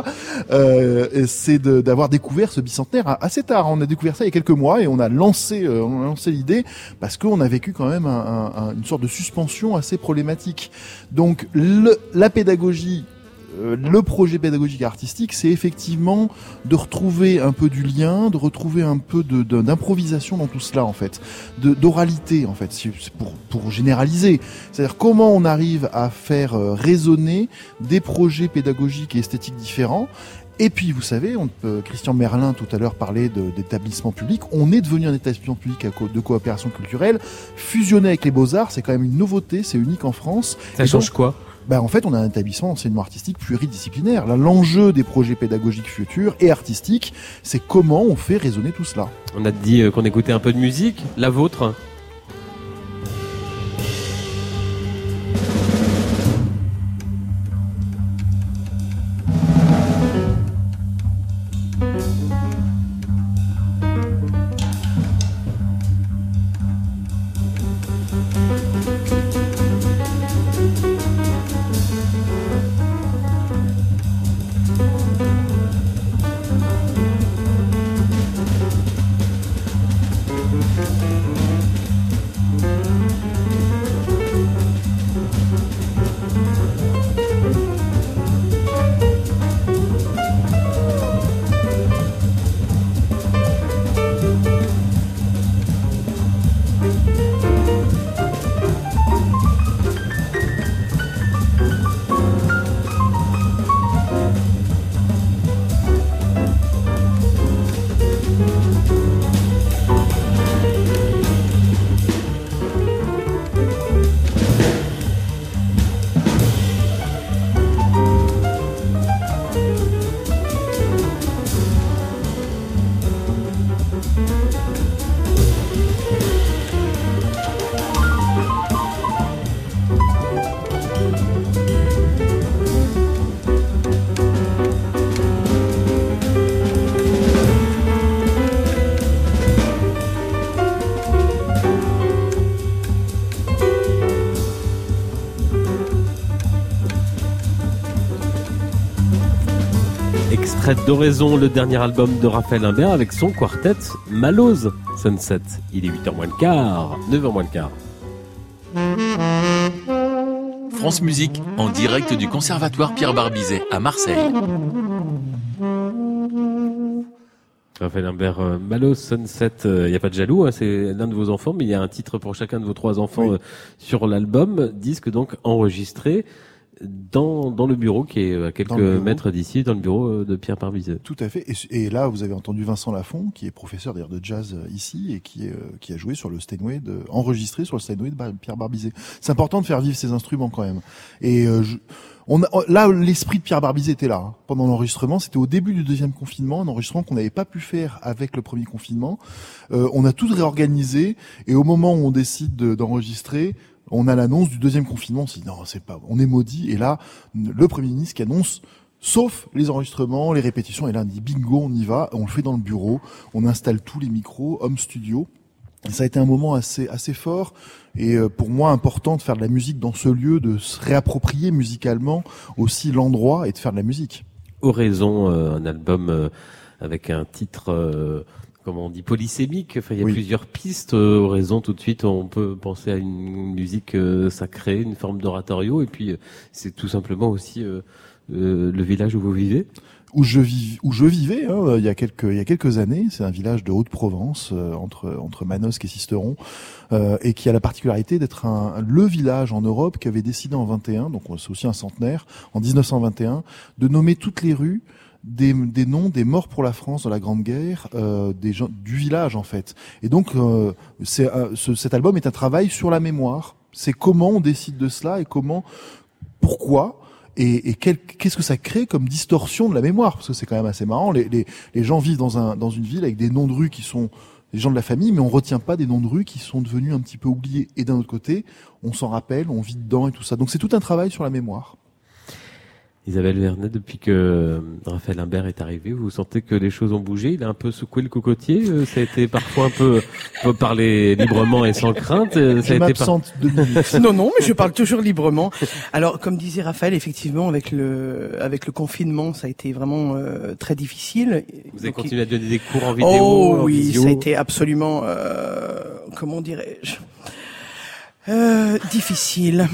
Speaker 19: Euh, c'est de, d'avoir découvert ce bicentenaire assez tard. On a découvert ça il y a quelques mois et on a lancé, euh, on a lancé l'idée parce qu'on a vécu quand même un, un, un, une sorte de suspension assez problématique. Donc le la pédagogie, euh, le projet pédagogique et artistique, c'est effectivement de retrouver un peu du lien, de retrouver un peu de, de, d'improvisation dans tout cela en fait, de, d'oralité en fait, c'est pour, pour généraliser. C'est-à-dire comment on arrive à faire euh, résonner des projets pédagogiques et esthétiques différents. Et puis, vous savez, on peut, Christian Merlin tout à l'heure parlait de, d'établissement public. On est devenu un établissement public de coopération culturelle, fusionné avec les Beaux-Arts. C'est quand même une nouveauté, c'est unique en France.
Speaker 2: Ça
Speaker 19: Et
Speaker 2: change
Speaker 19: donc,
Speaker 2: quoi?
Speaker 19: Ben, en fait, on a un établissement d'enseignement artistique pluridisciplinaire. Là, l'enjeu des projets pédagogiques futurs et artistiques, c'est comment on fait résonner tout cela.
Speaker 2: On a dit qu'on écoutait un peu de musique, la vôtre? extrait d'Oraison, le dernier album de Raphaël Imbert avec son quartet Malose Sunset. Il est huit heures moins le quart, neuf heures moins le quart.
Speaker 5: France Musique, en direct du Conservatoire Pierre Barbizet à Marseille.
Speaker 2: Raphaël Imbert, euh, Malose Sunset, il euh, n'y a pas de jaloux, hein, c'est l'un de vos enfants, mais il y a un titre pour chacun de vos trois enfants oui. euh, sur l'album, disque donc enregistré dans dans le bureau qui est à quelques mètres d'ici, dans le bureau de Pierre Barbizet.
Speaker 19: Tout à fait. Et, et là, vous avez entendu Vincent Lafont, qui est professeur d'ailleurs de jazz ici et qui est euh, qui a joué sur le Steinway, de, enregistré sur le Steinway de Pierre Barbizet. C'est important de faire vivre ces instruments quand même. Et euh, je, on a, là, l'esprit de Pierre Barbizet était là hein, pendant l'enregistrement. C'était au début du deuxième confinement, un enregistrement qu'on n'avait pas pu faire avec le premier confinement. Euh, on a tout réorganisé et au moment où on décide de, d'enregistrer, on a l'annonce du deuxième confinement. On s'est dit non, c'est pas, on est maudit. Et là, le Premier ministre qui annonce, sauf les enregistrements, les répétitions. Et là, on dit bingo, on y va. On le fait dans le bureau. On installe tous les micros, home studio. Et ça a été un moment assez assez fort et pour moi important de faire de la musique dans ce lieu, de se réapproprier musicalement aussi l'endroit et de faire de la musique.
Speaker 2: Oraison, euh, un album euh, avec un titre, euh, comment on dit, polysémique. Enfin, il y a oui. plusieurs pistes. Euh, Oraison, tout de suite, on peut penser à une musique euh, sacrée, une forme d'oratorio, et puis euh, c'est tout simplement aussi euh, euh, le village où vous vivez.
Speaker 19: Où je vis, où je vivais, hein, il y a quelques, il y a quelques années. C'est un village de Haute-Provence, euh, entre entre Manosque et Sisteron, euh, et qui a la particularité d'être un, le village en Europe qui avait décidé en vingt et un, donc c'est aussi un centenaire, en dix-neuf cent vingt et un, de nommer toutes les rues des, des noms des morts pour la France dans la Grande Guerre, euh, des gens du village en fait. Et donc, euh, c'est, euh, ce, cet album est un travail sur la mémoire. C'est comment on décide de cela et comment, pourquoi. Et, et quel, qu'est-ce que ça crée comme distorsion de la mémoire? Parce que c'est quand même assez marrant. Les, les, les gens vivent dans, un, dans une ville avec des noms de rues qui sont des gens de la famille, mais on retient pas des noms de rues qui sont devenus un petit peu oubliés. Et d'un autre côté, on s'en rappelle, on vit dedans et tout ça. Donc c'est tout un travail sur la mémoire.
Speaker 2: Isabelle Vernet, depuis que Raphaël Imbert est arrivé, vous sentez que les choses ont bougé? Il a un peu secoué le cocotier? Ça a été parfois un peu, on peut parler librement et sans crainte. Ça
Speaker 19: je
Speaker 2: a
Speaker 19: m'absente
Speaker 2: été par...
Speaker 19: deux minutes.
Speaker 23: Non, non, mais je parle toujours librement. Alors, comme disait Raphaël, effectivement, avec le avec le confinement, ça a été vraiment euh, très difficile.
Speaker 2: Vous avez Donc, continué à donner des cours en vidéo?
Speaker 23: Oh
Speaker 2: en
Speaker 23: oui,
Speaker 2: visio.
Speaker 23: Ça a été absolument, euh, comment dirais-je Euh, difficile,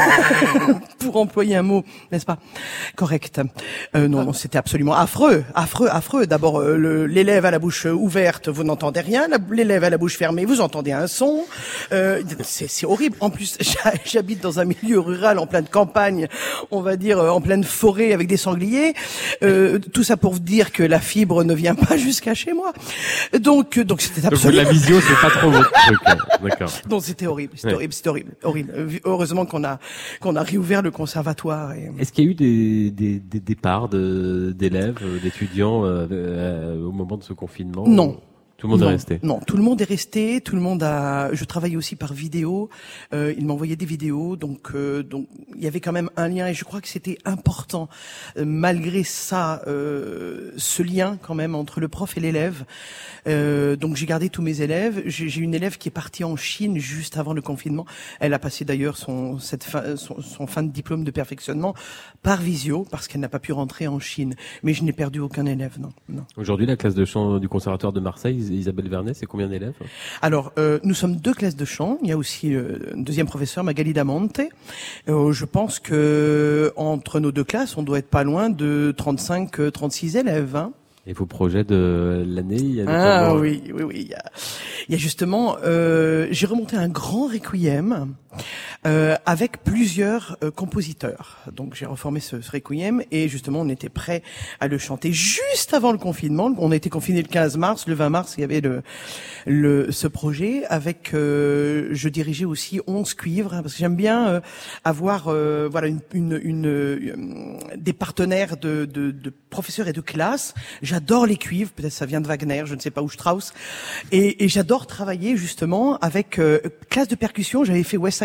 Speaker 23: pour employer un mot, n'est-ce pas, correct. Euh, non, non, c'était absolument affreux, affreux, affreux. D'abord, euh, le, l'élève à la bouche ouverte, vous n'entendez rien. La, l'élève à la bouche fermée, vous entendez un son. Euh, c'est, c'est horrible. En plus, j'habite dans un milieu rural, en pleine campagne, on va dire, en pleine forêt avec des sangliers. Euh, tout ça pour vous dire que la fibre ne vient pas jusqu'à chez moi. Donc, donc c'était absolument.
Speaker 2: Donc, la visio, c'est pas trop votre truc. D'accord.
Speaker 23: Donc c'était horrible, c'était
Speaker 2: ouais.
Speaker 23: horrible. C'est horrible, horrible. Heureusement qu'on a qu'on a réouvert le conservatoire. Et...
Speaker 2: Est-ce qu'il y a eu des des, des départs de, d'élèves, d'étudiants euh, euh, au moment de ce confinement?
Speaker 23: Non.
Speaker 2: Tout le monde
Speaker 23: non,
Speaker 2: est resté.
Speaker 23: Non, tout le monde est resté. Tout le monde a. Je travaillais aussi par vidéo. Euh, il m'envoyait des vidéos, donc euh, donc il y avait quand même un lien et je crois que c'était important, euh, malgré ça, euh, ce lien quand même entre le prof et l'élève. Euh, donc j'ai gardé tous mes élèves. J'ai, j'ai une élève qui est partie en Chine juste avant le confinement. Elle a passé d'ailleurs son cette fin, son, son fin de diplôme de perfectionnement par visio parce qu'elle n'a pas pu rentrer en Chine. Mais je n'ai perdu aucun élève, non. non.
Speaker 2: Aujourd'hui, la classe de chant du Conservatoire de Marseille, Isabelle Vernet, c'est combien d'élèves?
Speaker 23: Alors, euh, nous sommes deux classes de chant. Il y a aussi euh, un deuxième professeur, Magali Damonte. Euh, je pense que entre nos deux classes, on doit être pas loin de trente-cinq, trente-six élèves. Hein.
Speaker 2: Et vos projets de l'année, il y a
Speaker 23: Ah
Speaker 2: notamment...
Speaker 23: oui, oui, oui. Il y a, il y a justement, euh, j'ai remonté un grand requiem euh, avec plusieurs euh, compositeurs. Donc j'ai reformé ce, ce requiem et justement on était prêt à le chanter juste avant le confinement. On a été confiné le quinze mars, le vingt mars il y avait le, le ce projet avec. Euh, je dirigeais aussi onze cuivres parce que j'aime bien euh, avoir euh, voilà une, une, une, une des partenaires de, de, de professeurs et de classes. J'adore les cuivres, peut-être ça vient de Wagner, je ne sais pas, ou Strauss. Et, et j'adore travailler justement avec euh, classe de percussion. J'avais fait West Side Story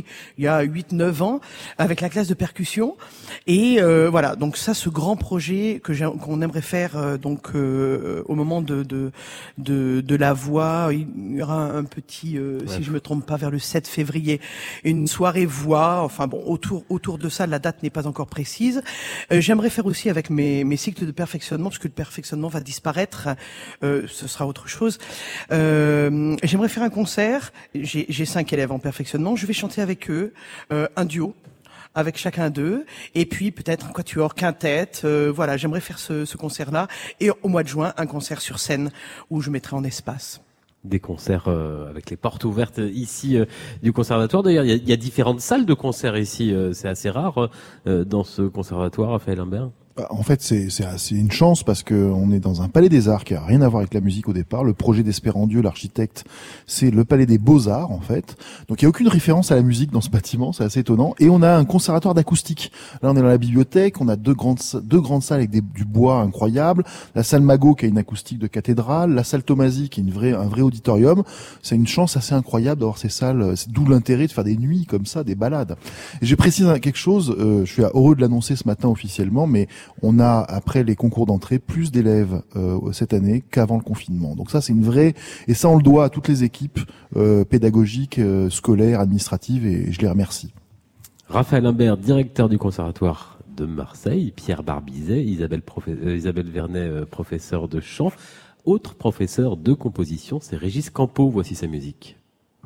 Speaker 23: il y a huit neuf ans avec la classe de percussion. Et euh, voilà, donc ça, ce grand projet que j'ai, qu'on aimerait faire euh, donc euh, au moment de, de de de la voix, il y aura un petit, euh, ouais. si je me trompe pas, vers le sept février, une soirée voix. Enfin bon, autour autour de ça, la date n'est pas encore précise. Euh, j'aimerais faire aussi avec mes mes cycles de perfectionnement, parce que le perfectionnement va disparaître. Euh, ce sera autre chose. Euh, j'aimerais faire un concert. J'ai j'ai cinq élèves en perfectionnement. Je vais chanter avec eux euh, un duo, avec chacun d'eux, et puis peut-être un quatuor, quintette, euh, voilà, j'aimerais faire ce, ce concert-là, et au mois de juin, un concert sur scène, où je mettrai en espace.
Speaker 2: Des concerts euh, avec les portes ouvertes ici euh, du conservatoire. D'ailleurs, il y, y a différentes salles de concert ici, euh, c'est assez rare euh, dans ce conservatoire, Raphaël Imbert.
Speaker 19: En fait, c'est, c'est, c'est une chance parce que on est dans un palais des arts qui a rien à voir avec la musique au départ. Le projet d'Espérandieu, l'architecte, c'est le palais des beaux-arts, en fait. Donc, il y a aucune référence à la musique dans ce bâtiment, c'est assez étonnant. Et on a un conservatoire d'acoustique. Là, on est dans la bibliothèque, on a deux grandes, deux grandes salles avec des, du bois incroyable. La salle Magot qui a une acoustique de cathédrale, la salle Tomasi qui est une vraie, un vrai auditorium. C'est une chance assez incroyable d'avoir ces salles. C'est d'où l'intérêt de faire des nuits comme ça, des balades. Et je précise quelque chose, euh, je suis heureux de l'annoncer ce matin officiellement, mais on a, après les concours d'entrée, plus d'élèves euh, cette année qu'avant le confinement. Donc ça, c'est une vraie... Et ça, on le doit à toutes les équipes euh, pédagogiques, euh, scolaires, administratives, et je les remercie.
Speaker 2: Raphaël Imbert, directeur du Conservatoire de Marseille, Pierre Barbizet, Isabelle, Profe... euh, Isabelle Vernet, euh, professeure de chant. Autre professeur de composition, c'est Régis Campo. Voici sa musique.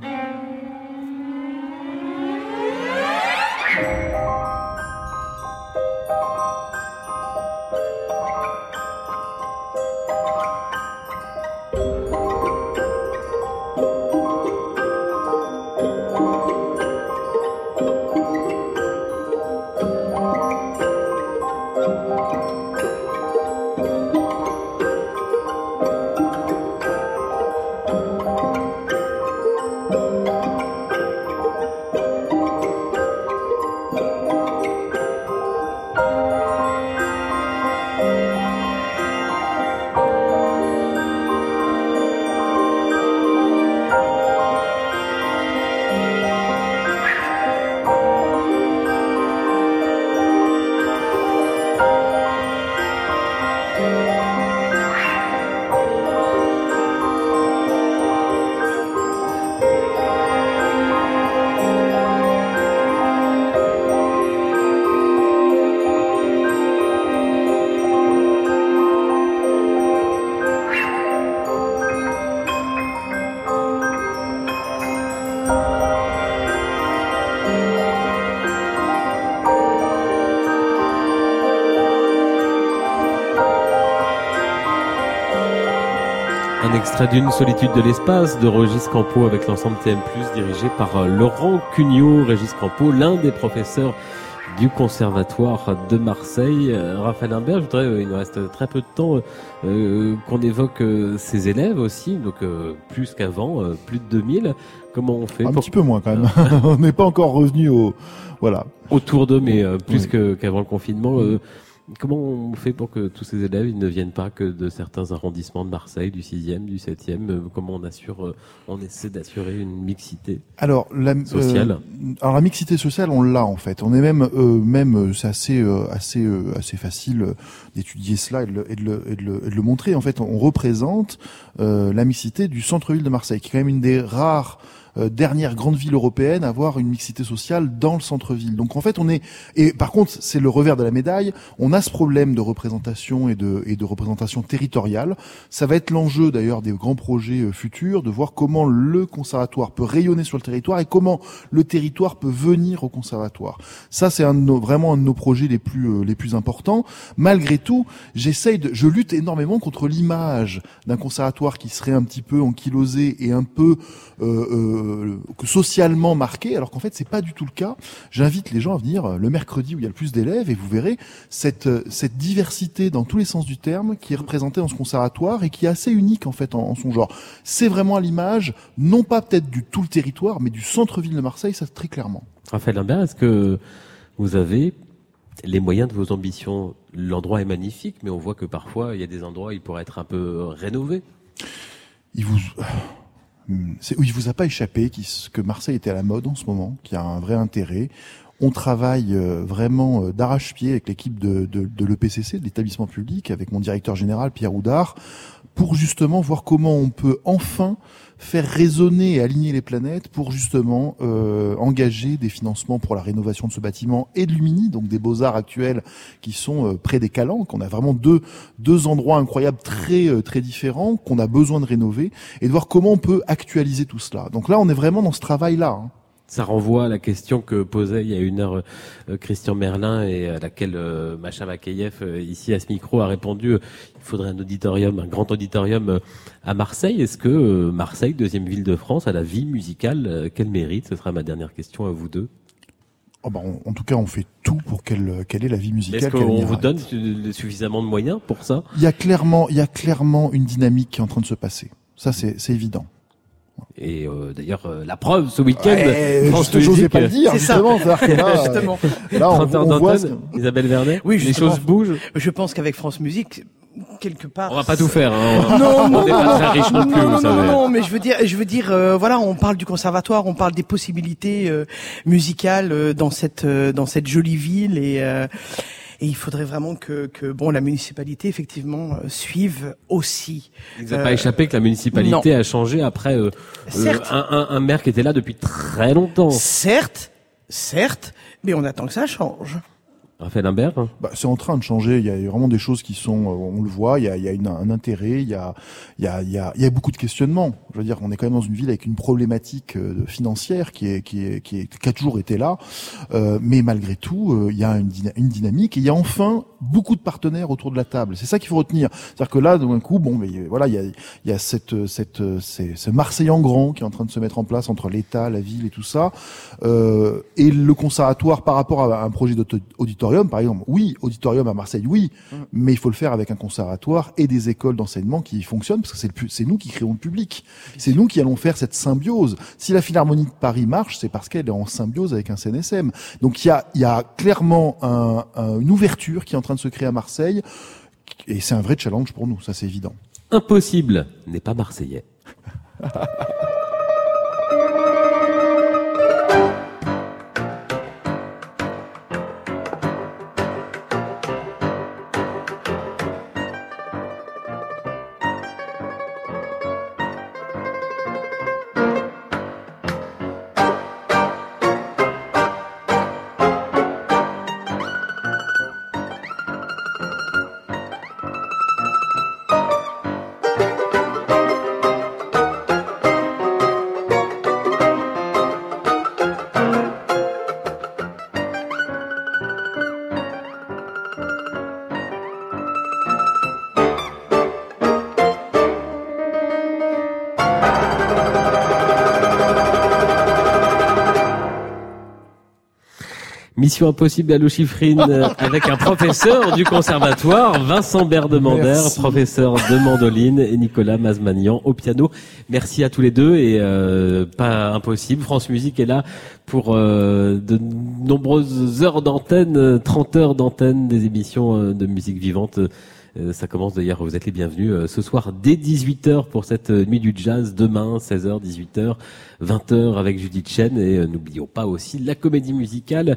Speaker 2: Un extrait d'une Solitude de l'espace de Régis Campo avec l'ensemble T M plus, dirigé par Laurent Cugnot. Régis Campo, l'un des professeurs du Conservatoire de Marseille. Raphaël Imbert, je voudrais, euh, il nous reste très peu de temps, euh, qu'on évoque euh, ses élèves aussi, donc euh, plus qu'avant, euh, plus de deux mille. Comment on fait
Speaker 19: Un
Speaker 2: pour...
Speaker 19: petit peu moins quand même. On n'est pas encore revenu au... Voilà.
Speaker 2: Autour d'eux, mais euh, plus
Speaker 19: oui.
Speaker 2: que, qu'avant le confinement. Euh, Comment on fait pour que tous ces élèves ils ne viennent pas que de certains arrondissements de Marseille, du sixième, du septième? Comment on assure, on essaie d'assurer une mixité
Speaker 19: alors, la,
Speaker 2: sociale
Speaker 19: euh, Alors la mixité sociale, on l'a en fait. On est même, euh, même c'est assez, euh, assez, euh, assez facile d'étudier cela et de, le, et, de le, et, de le, et de le montrer. En fait, on représente euh, la mixité du centre-ville de Marseille, qui est quand même une des rares Euh, dernière grande ville européenne à avoir une mixité sociale dans le centre-ville. Donc en fait on est, et par contre c'est le revers de la médaille, on a ce problème de représentation et de, et de représentation territoriale. Ça va être l'enjeu d'ailleurs des grands projets euh, futurs, de voir comment le conservatoire peut rayonner sur le territoire et comment le territoire peut venir au conservatoire. Ça c'est un de nos, vraiment un de nos projets les plus, euh, les plus importants. Malgré tout, j'essaye de, je lutte énormément contre l'image d'un conservatoire qui serait un petit peu ankylosé et un peu euh, euh, que socialement marqué, alors qu'en fait c'est pas du tout le cas. J'invite les gens à venir le mercredi où il y a le plus d'élèves et vous verrez cette cette diversité dans tous les sens du terme qui est représentée dans ce conservatoire et qui est assez unique en fait en, en son genre. C'est vraiment à l'image, non pas peut-être du tout le territoire, mais du centre-ville de Marseille, ça très clairement.
Speaker 2: Raphaël Imbert, est-ce que vous avez les moyens de vos ambitions? L'endroit est magnifique, mais on voit que parfois il y a des endroits où il pourrait être un peu rénové.
Speaker 19: Il vous C'est, il vous a pas échappé que Marseille était à la mode en ce moment, qu'il y a un vrai intérêt. On travaille vraiment d'arrache-pied avec l'équipe de, de, de l'E P C C, de l'établissement public, avec mon directeur général Pierre Houdard, pour justement voir comment on peut enfin faire résonner et aligner les planètes pour justement euh, engager des financements pour la rénovation de ce bâtiment et de Lumini, donc des beaux-arts actuels qui sont euh, près des Calanques. On a vraiment deux deux endroits incroyables très euh, très différents qu'on a besoin de rénover et de voir comment on peut actualiser tout cela. Donc là, on est vraiment dans ce travail-là. Hein.
Speaker 2: Ça renvoie à la question que posait il y a une heure euh, Christian Merlin et à laquelle euh, Macha Makayev, euh, ici à ce micro, a répondu euh, il faudrait un auditorium, un grand auditorium euh, à Marseille. Est-ce que euh, Marseille, deuxième ville de France, a la vie musicale euh, qu'elle mérite? Ce sera ma dernière question à vous deux.
Speaker 19: Oh bah on, en tout cas, on fait tout pour qu'elle qu'elle ait la vie musicale.
Speaker 2: Est-ce qu'on vous donne suffisamment de moyens pour ça?
Speaker 19: Il y a clairement, il y a clairement une dynamique qui est en train de se passer. Ça, c'est, c'est évident.
Speaker 2: Et euh, d'ailleurs, euh, la preuve ce week-end,
Speaker 19: ouais, France Musique, j'osais pas le dire,
Speaker 23: c'est
Speaker 19: justement.
Speaker 23: Ça.
Speaker 19: Que là,
Speaker 23: justement.
Speaker 19: Là, on,
Speaker 2: trente heures
Speaker 19: on voit
Speaker 2: d'antenne, ce... Isabelle Vernet.
Speaker 23: Oui,
Speaker 2: les choses bougent.
Speaker 23: Je pense qu'avec France Musique, quelque part.
Speaker 2: On va pas tout faire. Hein.
Speaker 23: Non, non,
Speaker 2: on n'est pas très riche non, non plus,
Speaker 23: non,
Speaker 2: vous savez.
Speaker 23: Non, non, mais je veux dire, je veux dire, euh, voilà, on parle du conservatoire, on parle des possibilités euh, musicales euh, dans cette euh, dans cette jolie ville et. Euh, Et il faudrait vraiment que, que bon, la municipalité effectivement euh, suive aussi.
Speaker 2: Il vous a euh, pas échappé que la municipalité non. a changé après euh, euh, un, un, un maire qui était là depuis très longtemps.
Speaker 23: Certes, certes, mais on attend que ça change.
Speaker 2: Raphaël Imbert.
Speaker 19: Bah, c'est en train de changer. Il y a vraiment des choses qui sont, on le voit. Il y a, il y a une, un intérêt. Il y a, il y a, il y a, il y a beaucoup de questionnements. Je veux dire, on est quand même dans une ville avec une problématique euh, financière qui est, qui est, qui est, qui a toujours été là. Euh, mais malgré tout, euh, il y a une, une dynamique. Et il y a enfin beaucoup de partenaires autour de la table. C'est ça qu'il faut retenir. C'est-à-dire que là, d'un coup, bon, mais voilà, il y a, il y a cette, cette, c'est, ce Marseille en grand qui est en train de se mettre en place entre l'État, la ville et tout ça. Euh, et le conservatoire par rapport à un projet d'auditorium. Par exemple, oui, auditorium à Marseille, oui, mmh. mais il faut le faire avec un conservatoire et des écoles d'enseignement qui fonctionnent, parce que c'est, le, c'est nous qui créons le public. C'est nous qui allons faire cette symbiose. Si la Philharmonie de Paris marche, c'est parce qu'elle est en symbiose avec un C N S M. Donc il y a, il y a clairement un, un, une ouverture qui est en train de se créer à Marseille, et c'est un vrai challenge pour nous, ça c'est évident.
Speaker 2: Impossible n'est pas marseillais. Mission impossible à l'eau chiffrine avec un professeur du conservatoire, Vincent Berdemander, professeur de mandoline, et Nicolas Mazmanian au piano. Merci à tous les deux et euh, pas impossible. France Musique est là pour euh, de nombreuses heures d'antenne, trente heures d'antenne des émissions de musique vivante. Euh, ça commence d'ailleurs, vous êtes les bienvenus euh, ce soir dès dix-huit heures pour cette euh, nuit du jazz, demain seize heures, dix-huit heures, vingt heures avec Judith Chen et euh, n'oublions pas aussi la comédie musicale.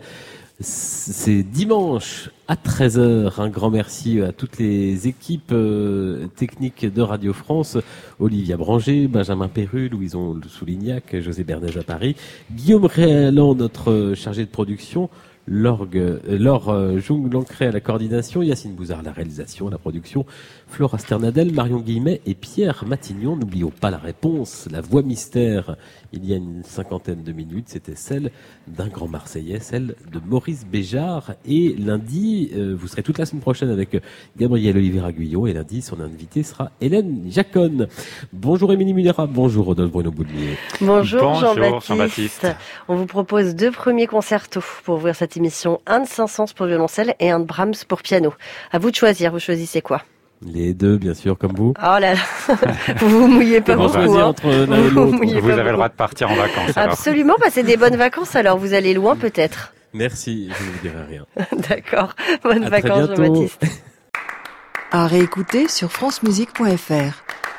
Speaker 2: C'est dimanche à treize heures. Un grand merci à toutes les équipes euh, techniques de Radio France. Olivia Branger, Benjamin Perru, Louison Soulignac, José Bernays à Paris, Guillaume Réalan, notre chargé de production, L'orgue, Laure euh, Jung-Lancré à la coordination, Yacine Bouzard à la réalisation, à la production, Flora Sternadel, Marion Guillemet et Pierre Matignon. N'oublions pas la réponse, la voix mystère, il y a une cinquantaine de minutes, c'était celle d'un grand Marseillais, celle de Maurice Béjart. Et lundi, euh, vous serez toute la semaine prochaine avec Gabriel Olivier-Aguillon et lundi, son invité sera Hélène Jacone. Bonjour Émilie Munera, bonjour Rodolphe Bruno-Boulmier.
Speaker 1: Bonjour, bonjour Jean-Baptiste.
Speaker 7: Jean-Baptiste.
Speaker 1: On vous propose deux premiers concertos pour ouvrir cette émission, un de Saint-Saëns pour violoncelle et un de Brahms pour piano. À vous de choisir, vous choisissez quoi?
Speaker 2: Les deux, bien sûr, comme vous.
Speaker 1: Oh là là, vous vous mouillez pas beaucoup. Hein.
Speaker 2: Entre l'un et l'autre.
Speaker 7: Vous, vous avez le droit de partir en vacances. Alors.
Speaker 1: Absolument, bah, c'est des bonnes vacances alors, vous allez loin peut-être.
Speaker 2: Merci, je ne vous dirai rien.
Speaker 1: D'accord, bonnes
Speaker 2: à
Speaker 1: vacances Jean-Baptiste.
Speaker 11: À réécouter sur francemusique point f r.